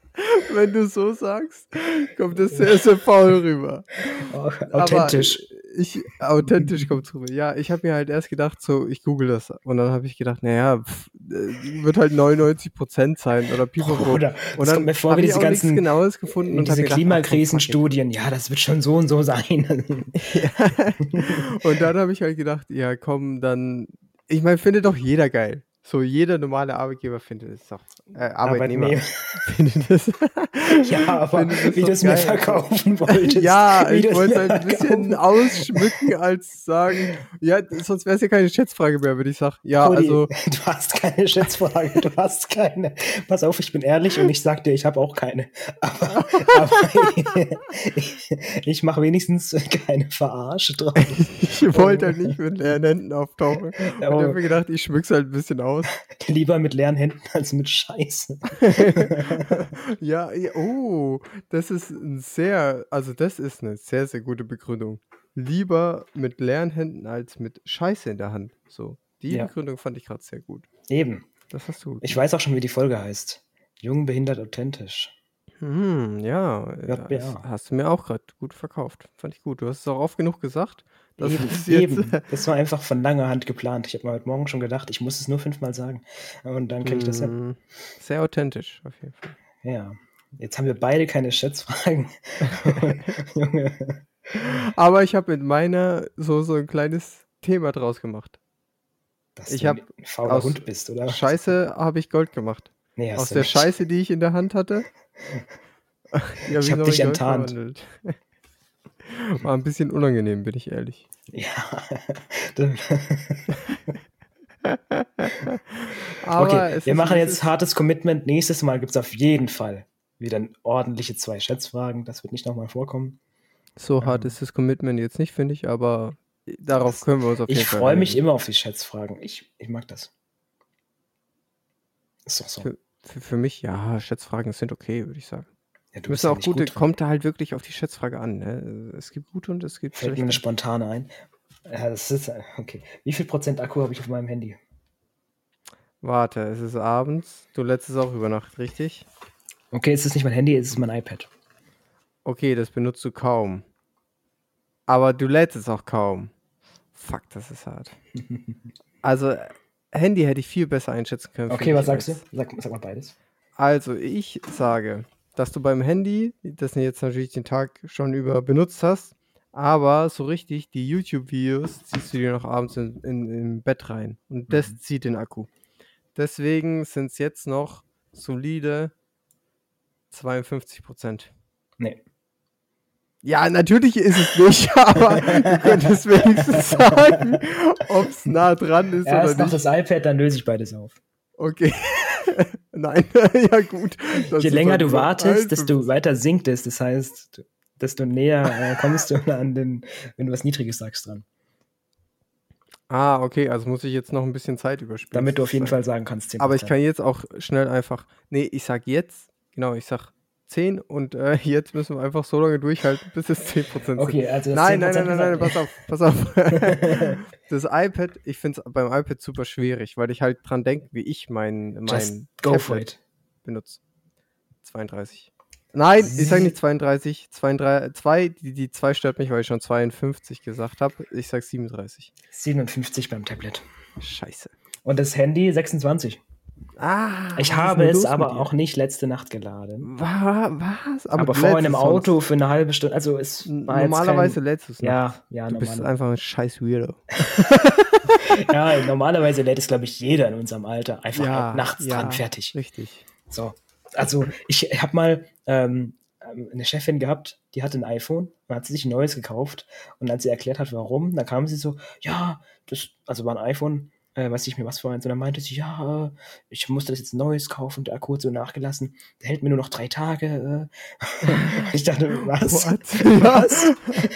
Wenn du so sagst, kommt das sehr, sehr faul rüber. Authentisch. Aber Authentisch kommt rüber. Ja, ich habe mir halt erst gedacht, so, ich google das. Und dann habe ich gedacht, naja, wird halt 99% sein oder pipapo. Bruder, Und das kommt mir vor hab wie ich diese auch nichts ganzen Genaues gefunden und hab diese mir gedacht, Klimakrisenstudien. Ja, das wird schon so und so sein. Und dann habe ich halt gedacht, ja komm, dann, ich meine, findet doch jeder geil. So, jeder normale Arbeitgeber findet es doch. Arbeitnehmer Arbeitnehmer. findet es. Ja, aber findet es wie doch du es mir geil. verkaufen wolltest. Ja, Wie ich du es wollte mir halt ein bisschen ausschmücken, als sagen, ja, sonst wäre es ja keine Schätzfrage mehr, würde ich sagen. Ja, Rudi, also, du hast keine Schätzfrage, du hast keine. Pass auf, ich bin ehrlich und ich sag dir, ich habe auch keine. Aber ich mache wenigstens keine Verarsche drauf. ich wollte halt nicht mit leeren Händen auftauchen. Ich habe mir gedacht, ich schmück's halt ein bisschen aus. Lieber mit leeren Händen als mit Scheiße. Ja, oh, das ist eine sehr sehr gute Begründung. Lieber mit leeren Händen als mit Scheiße in der Hand. So, die Ja. Begründung fand ich gerade sehr gut. Eben. Das hast du gut. Ich weiß auch schon, wie die Folge heißt. Jung, behindert, authentisch. Ja, JBA. das hast du mir auch gerade gut verkauft. Fand ich gut. Du hast es auch oft genug gesagt. dass Eben, es jetzt- eben. Das war einfach von langer Hand geplant. Ich habe mir heute Morgen schon gedacht, ich muss es nur 5-mal sagen. Und dann kriege ich das hin. Sehr authentisch, auf jeden Fall. Ja. Jetzt haben wir beide keine Schätzfragen. Junge. Aber ich habe mit meiner so ein kleines Thema draus gemacht. Dass Ich du hab ein fauler aus Hund bist, oder? Scheiße habe ich Gold gemacht. Nee, hast Aus du der nicht. Scheiße, die ich in der Hand hatte. Ja, Ich hab dich enttarnt. War ein bisschen unangenehm, bin ich ehrlich. Ja. Aber Okay, es wir ist, machen wie es jetzt ist. hartes Commitment. Nächstes Mal gibt es auf jeden Fall wieder ordentliche 2 Schätzfragen. Das wird nicht nochmal vorkommen. So hart ist das Commitment jetzt nicht, finde ich, aber darauf können wir uns auf jeden Ich Fall freue mich einigen. immer auf die Schätzfragen. Ich mag das. Ist doch so. Für mich, ja, Schätzfragen sind okay, würde ich sagen. Ja, du bist Müssen ja auch nicht gute, gut drin. kommt da halt wirklich auf die Schätzfrage an. Ne? Es gibt gute und es gibt Fällt mir eine schlechte. spontane ein. Ja, das ist okay. Wie viel Prozent Akku habe ich auf meinem Handy? Warte, es ist abends, du lädst es auch über Nacht, richtig? Okay, es ist nicht mein Handy, es ist mein iPad. Okay, das benutzt du kaum. Aber du lädst es auch kaum. Fuck, das ist hart. Also, Handy hätte ich viel besser einschätzen können. Okay, finde was ich, sagst du? als- Sag mal beides. Also, ich sage, dass du beim Handy, das du jetzt natürlich den Tag schon über benutzt hast, aber so richtig die YouTube-Videos ziehst du dir noch abends im Bett rein. Und das zieht den Akku. Deswegen sind es jetzt noch solide 52%. Nee. Ja, natürlich ist es nicht, aber du könntest wenigstens sagen, ob es nah dran ist oder Erst noch nicht. das iPad, dann löse ich beides auf. Okay. Nein, ja gut. Das Je ist länger dann du so wartest, desto 51. weiter sinkt es. Das heißt, desto näher kommst du an den, wenn du was Niedriges sagst, dran. Ah, okay, also muss ich jetzt noch ein bisschen Zeit überspielen. Damit du auf jeden Fall sagen kannst, 10%. Aber ich kann jetzt auch schnell einfach. Nee, ich sag jetzt, genau, ich sag 10 und jetzt müssen wir einfach so lange durchhalten, bis es 10% sind. Okay, also das Nein, 10% pass auf. Das iPad, ich finde es beim iPad super schwierig, weil ich halt dran denke, wie ich mein Just go for Tablet it. benutze. 32. Nein, ich sage nicht 32, 32, die 2 stört mich, weil ich schon 52 gesagt habe. Ich sag 37. 57 beim Tablet. Scheiße. Und das Handy 26. Ah, Ich was habe ist denn es los mit aber dir? auch nicht letzte Nacht geladen. Was? Aber du vorhin lädst im es Auto sonst. für eine halbe Stunde. Also es war Normalerweise jetzt lädst du es kein, ja, Du bist normal. einfach ein scheiß Weirdo. Ja, normalerweise lädt es, glaube ich, jeder in unserem Alter einfach Ja, nachts ja, dran, fertig. Richtig. So. Also ich habe mal eine Chefin gehabt, die hatte ein iPhone und hat sie sich ein neues gekauft. Und als sie erklärt hat, warum, dann kam sie so, ja, also war ein iPhone, weiß ich mir was für eins. Und dann meinte sie, ja, ich musste das jetzt Neues kaufen, der Akku hat so nachgelassen, der hält mir nur noch 3 Tage. Ich dachte, was? What? Was?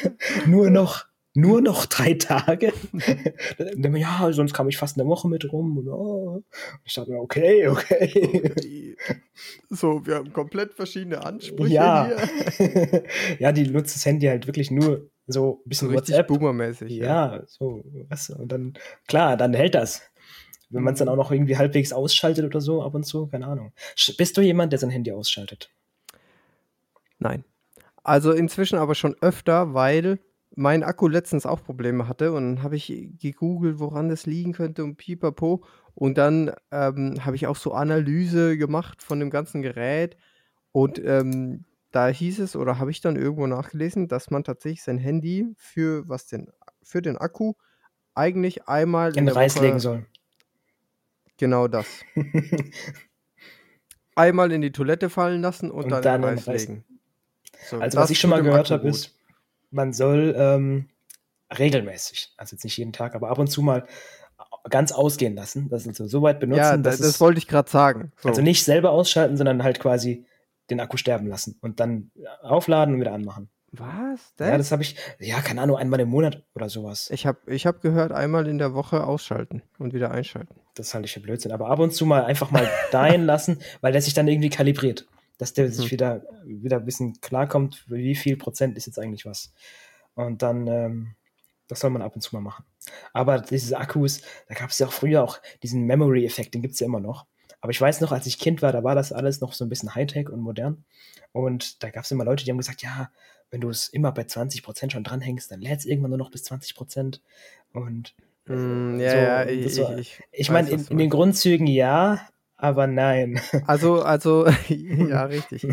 Nur noch 3 Tage? Dann, ja, sonst kam ich fast eine Woche mit rum. Und, oh. Ich dachte mir, okay. So, wir haben komplett verschiedene Ansprüche Ja. hier. Ja, die nutzt das Handy halt wirklich nur so ein bisschen So richtig WhatsApp. boomermäßig. Ja, so, was? Und dann, klar, dann hält das. Wenn man es dann auch noch irgendwie halbwegs ausschaltet oder so, ab und zu, keine Ahnung. Bist du jemand, der sein Handy ausschaltet? Nein. Also inzwischen aber schon öfter, weil mein Akku letztens auch Probleme hatte und dann habe ich gegoogelt, woran das liegen könnte und pipapo. Und dann habe ich auch so Analyse gemacht von dem ganzen Gerät und da hieß es oder habe ich dann irgendwo nachgelesen, dass man tatsächlich sein Handy für den Akku eigentlich einmal In in den der Reis legen Woche soll. genau das. Einmal in die Toilette fallen lassen und dann in den Reis legen. So, Also was das ich schon tut mal dem gehört Akku habe, gut. ist, man soll regelmäßig, also jetzt nicht jeden Tag, aber ab und zu mal ganz ausgehen lassen. Das also so weit Ja, benutzen, dass das es, wollte ich gerade sagen. So. also nicht selber ausschalten, sondern halt quasi den Akku sterben lassen und dann aufladen und wieder anmachen. Was? Ja, Das? das habe ich, ja, keine Ahnung, einmal im Monat oder sowas. Ich hab gehört, einmal in der Woche ausschalten und wieder einschalten. Das halte ich für Blödsinn. Aber ab und zu mal einfach mal dahin lassen, weil der sich dann irgendwie kalibriert. Dass der sich wieder ein bisschen klarkommt, wie viel Prozent ist jetzt eigentlich was. Und dann, das soll man ab und zu mal machen. Aber diese Akkus, da gab es ja auch früher auch diesen Memory-Effekt, den gibt es ja immer noch. Aber ich weiß noch, als ich Kind war, da war das alles noch so ein bisschen Hightech und modern. Und da gab es immer Leute, die haben gesagt, ja, wenn du es immer bei 20% schon dranhängst, dann lädt es irgendwann nur noch bis 20%. Und Ja, ich weiß, meine, was du in den meinst. Grundzügen ja, aber nein. Also, ja, richtig.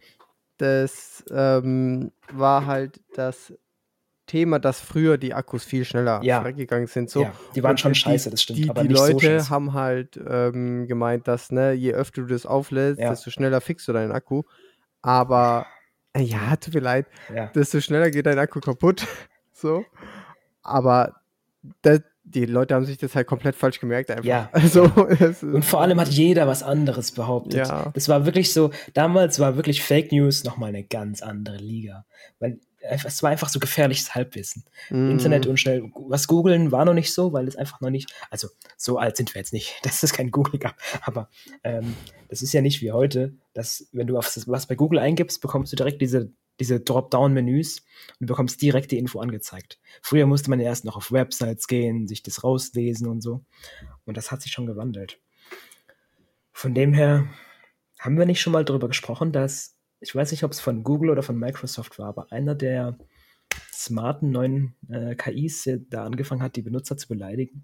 Das war halt das Thema, dass früher die Akkus viel schneller Ja, freigegangen sind. So. ja, die waren Und schon scheiße, das stimmt, aber die nicht so Leute scheiße. haben halt gemeint, dass, ne, je öfter du das auflädst, Ja. desto schneller fixst du deinen Akku. Aber ja, tut mir leid, Ja. desto schneller geht dein Akku kaputt. So. Aber die Leute haben sich das halt komplett falsch gemerkt einfach. Ja. Also, Und vor allem hat jeder was anderes behauptet. Ja. Das war wirklich so, damals war wirklich Fake News nochmal eine ganz andere Liga. Weil es war einfach so gefährliches Halbwissen. Internet und schnell was googeln war noch nicht so, weil es einfach noch nicht, also so alt sind wir jetzt nicht, dass es kein Google gab, aber das ist ja nicht wie heute, dass wenn du was bei Google eingibst, bekommst du direkt diese Drop-Down-Menüs und bekommst direkt die Info angezeigt. Früher musste man ja erst noch auf Websites gehen, sich das rauslesen und so. Und das hat sich schon gewandelt. Von dem her haben wir nicht schon mal darüber gesprochen, dass, ich weiß nicht, ob es von Google oder von Microsoft war, aber einer der smarten neuen KIs da angefangen hat, die Benutzer zu beleidigen.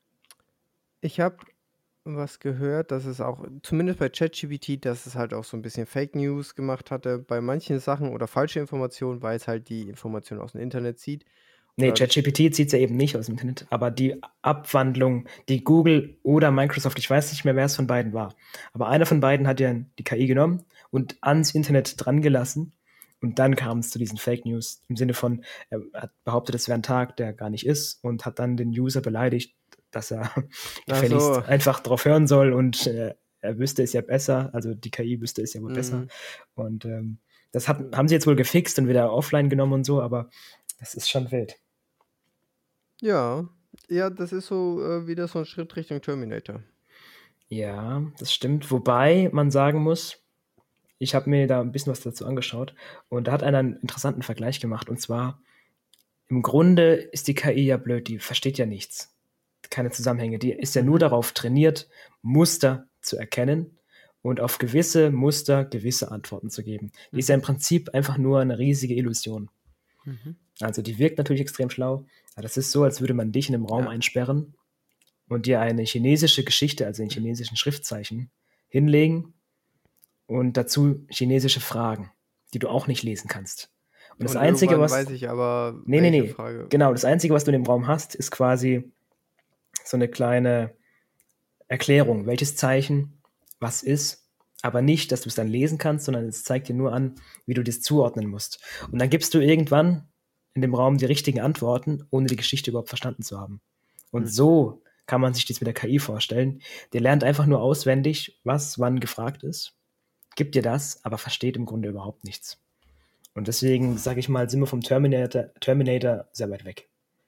Ich habe was gehört, dass es auch, zumindest bei ChatGPT, dass es halt auch so ein bisschen Fake News gemacht hatte bei manchen Sachen oder falsche Informationen, weil es halt die Informationen aus dem Internet zieht. Nee, Oder ChatGPT zieht es ja eben nicht aus dem Internet, aber die Abwandlung, die Google oder Microsoft, ich weiß nicht mehr, wer es von beiden war, aber einer von beiden hat ja die KI genommen und ans Internet dran gelassen und dann kam es zu diesen Fake News im Sinne von, er hat behauptet, es wäre ein Tag, der gar nicht ist und hat dann den User beleidigt, dass er gefälligst so. einfach drauf hören soll und er wüsste es ja besser, also die KI wüsste es ja wohl besser. Und das haben sie jetzt wohl gefixt und wieder offline genommen und so, aber das ist schon wild. Ja, das ist so wieder so ein Schritt Richtung Terminator. Ja, das stimmt. Wobei man sagen muss, ich habe mir da ein bisschen was dazu angeschaut und da hat einer einen interessanten Vergleich gemacht. Und zwar, im Grunde ist die KI ja blöd, die versteht ja nichts. Keine Zusammenhänge. Die ist ja nur darauf trainiert, Muster zu erkennen und auf gewisse Muster gewisse Antworten zu geben. Die ist ja im Prinzip einfach nur eine riesige Illusion. Also die wirkt natürlich extrem schlau, aber das ist so, als würde man dich in einem Raum einsperren und dir eine chinesische Geschichte, also in chinesischen Schriftzeichen, hinlegen und dazu chinesische Fragen, die du auch nicht lesen kannst. Und das Einzige, was... weiß ich aber, Nee. Frage. Genau, das Einzige, was du in dem Raum hast, ist quasi so eine kleine Erklärung, welches Zeichen was ist, aber nicht, dass du es dann lesen kannst, sondern es zeigt dir nur an, wie du das zuordnen musst. Und dann gibst du irgendwann in dem Raum die richtigen Antworten, ohne die Geschichte überhaupt verstanden zu haben. Und so kann man sich das mit der KI vorstellen. Der lernt einfach nur auswendig, was wann gefragt ist, gibt dir das, aber versteht im Grunde überhaupt nichts. Und deswegen, sage ich mal, sind wir vom Terminator sehr weit weg.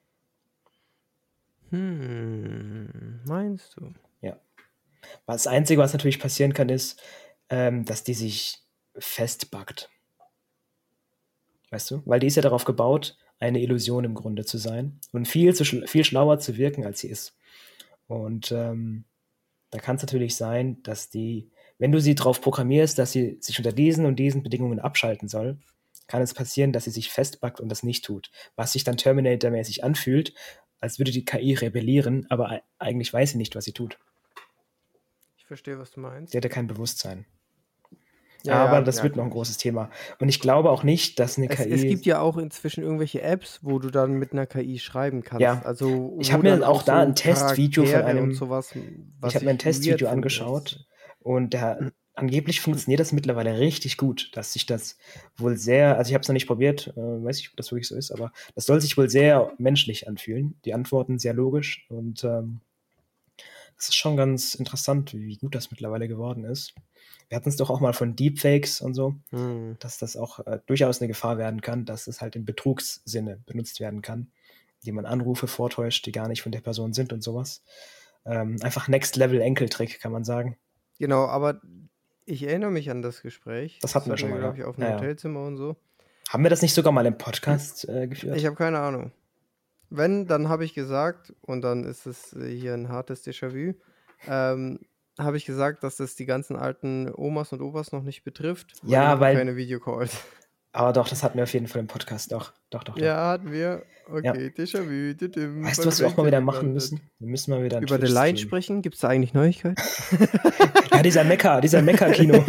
Meinst du? Ja. Das Einzige, was natürlich passieren kann, ist, dass die sich festbuggt. Weißt du? Weil die ist ja darauf gebaut, eine Illusion im Grunde zu sein und viel schlauer zu wirken, als sie ist. Und da kann es natürlich sein, dass die, wenn du sie darauf programmierst, dass sie sich unter diesen und diesen Bedingungen abschalten soll kann es passieren, dass sie sich festbackt und das nicht tut. Was sich dann Terminator-mäßig anfühlt, als würde die KI rebellieren, aber eigentlich weiß sie nicht, was sie tut. Ich verstehe, was du meinst. Sie hat ja kein Bewusstsein. Ja, aber ja, das wird noch ein großes Thema. Und ich glaube auch nicht, dass eine KI... Es gibt ja auch inzwischen irgendwelche Apps, wo du dann mit einer KI schreiben kannst. Ja, also, ich habe mir auch da so ein Testvideo von Charaktere einem... und sowas, was ich habe mir ein ich weird Testvideo finde. angeschaut und angeblich funktioniert das mittlerweile richtig gut, dass sich das wohl sehr... Also ich habe es noch nicht probiert, weiß nicht, ob das wirklich so ist, aber das soll sich wohl sehr menschlich anfühlen. Die Antworten sehr logisch und das ist schon ganz interessant, wie gut das mittlerweile geworden ist. Wir hatten es doch auch mal von Deepfakes und so, dass das auch durchaus eine Gefahr werden kann, dass es halt im Betrugssinne benutzt werden kann, indem man Anrufe vortäuscht, die gar nicht von der Person sind und sowas. Einfach Next-Level-Enkeltrick, kann man sagen. Genau, aber ich erinnere mich an das Gespräch. Das hatten wir schon mal, glaube ich, ja. auf einem Ja, ja. Hotelzimmer und so. Haben wir das nicht sogar mal im Podcast geführt? Ich habe keine Ahnung. Wenn, dann habe ich gesagt, und dann ist es hier ein hartes Déjà-vu, habe ich gesagt, dass das die ganzen alten Omas und Opas noch nicht betrifft. Ja, die haben weil- keine Videocalls. Aber doch, das hatten wir auf jeden Fall im Podcast. Doch. Ja, hatten wir. Okay, Ja. Déjà-vu. Weißt du, was wir auch mal wieder machen müssen? Wir müssen mal wieder einen Über The Twitch Line streamen. sprechen? Gibt es da eigentlich Neuigkeiten? Ja, dieser Mecha-Kino.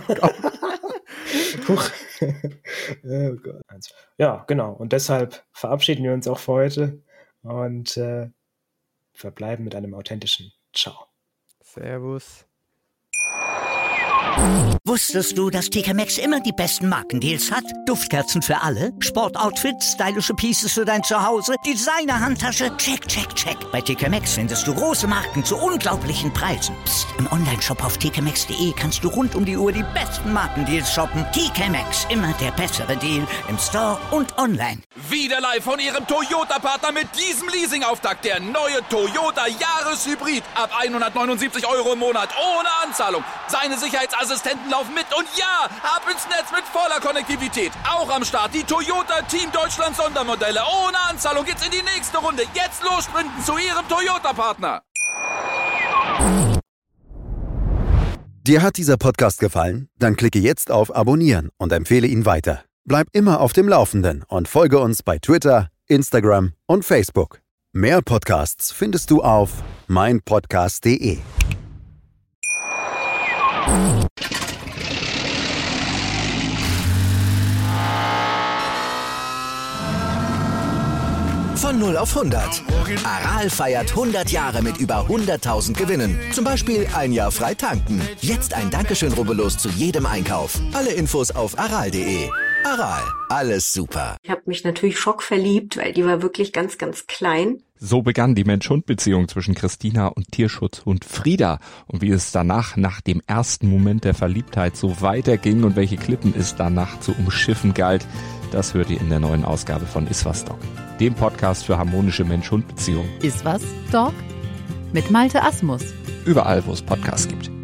Huch. Oh Gott. Ja, genau. Und deshalb verabschieden wir uns auch für heute und verbleiben mit einem authentischen Ciao. Servus. Wusstest du, dass TK Maxx immer die besten Markendeals hat? Duftkerzen für alle, Sportoutfits, stylische Pieces für dein Zuhause, Designer-Handtasche, check, check, check. Bei TK Maxx findest du große Marken zu unglaublichen Preisen. Psst. Im Onlineshop auf tkmaxx.de kannst du rund um die Uhr die besten Markendeals shoppen. TK Maxx, immer der bessere Deal im Store und online. Wieder live von Ihrem Toyota-Partner mit diesem Leasing-Auftakt. Der neue Toyota Jahreshybrid. Ab 179 € im Monat. Ohne Anzahlung. Seine Sicherheitsassistenten laufen mit. Und ja, ab ins Netz mit voller Konnektivität. Auch am Start die Toyota Team Deutschland Sondermodelle. Ohne Anzahlung geht's in die nächste Runde. Jetzt los sprinten zu Ihrem Toyota-Partner. Dir hat dieser Podcast gefallen? Dann klicke jetzt auf Abonnieren und empfehle ihn weiter. Bleib immer auf dem Laufenden und folge uns bei Twitter, Instagram und Facebook. Mehr Podcasts findest du auf meinpodcast.de. Von 0 auf 100. Aral feiert 100 Jahre mit über 100.000 Gewinnen. Zum Beispiel ein Jahr frei tanken. Jetzt ein Dankeschön, rubbellos zu jedem Einkauf. Alle Infos auf aral.de. Aral, alles super. Ich habe mich natürlich schockverliebt, weil die war wirklich ganz, ganz klein. So begann die Mensch-Hund-Beziehung zwischen Christina und Tierschutzhund Frieda. Und wie es danach, nach dem ersten Moment der Verliebtheit, so weiterging und welche Klippen es danach zu umschiffen galt, das hört ihr in der neuen Ausgabe von Iswas Dog, dem Podcast für harmonische Mensch-Hund-Beziehungen. Iswas Dog? Mit Malte Asmus. Überall, wo es Podcasts gibt.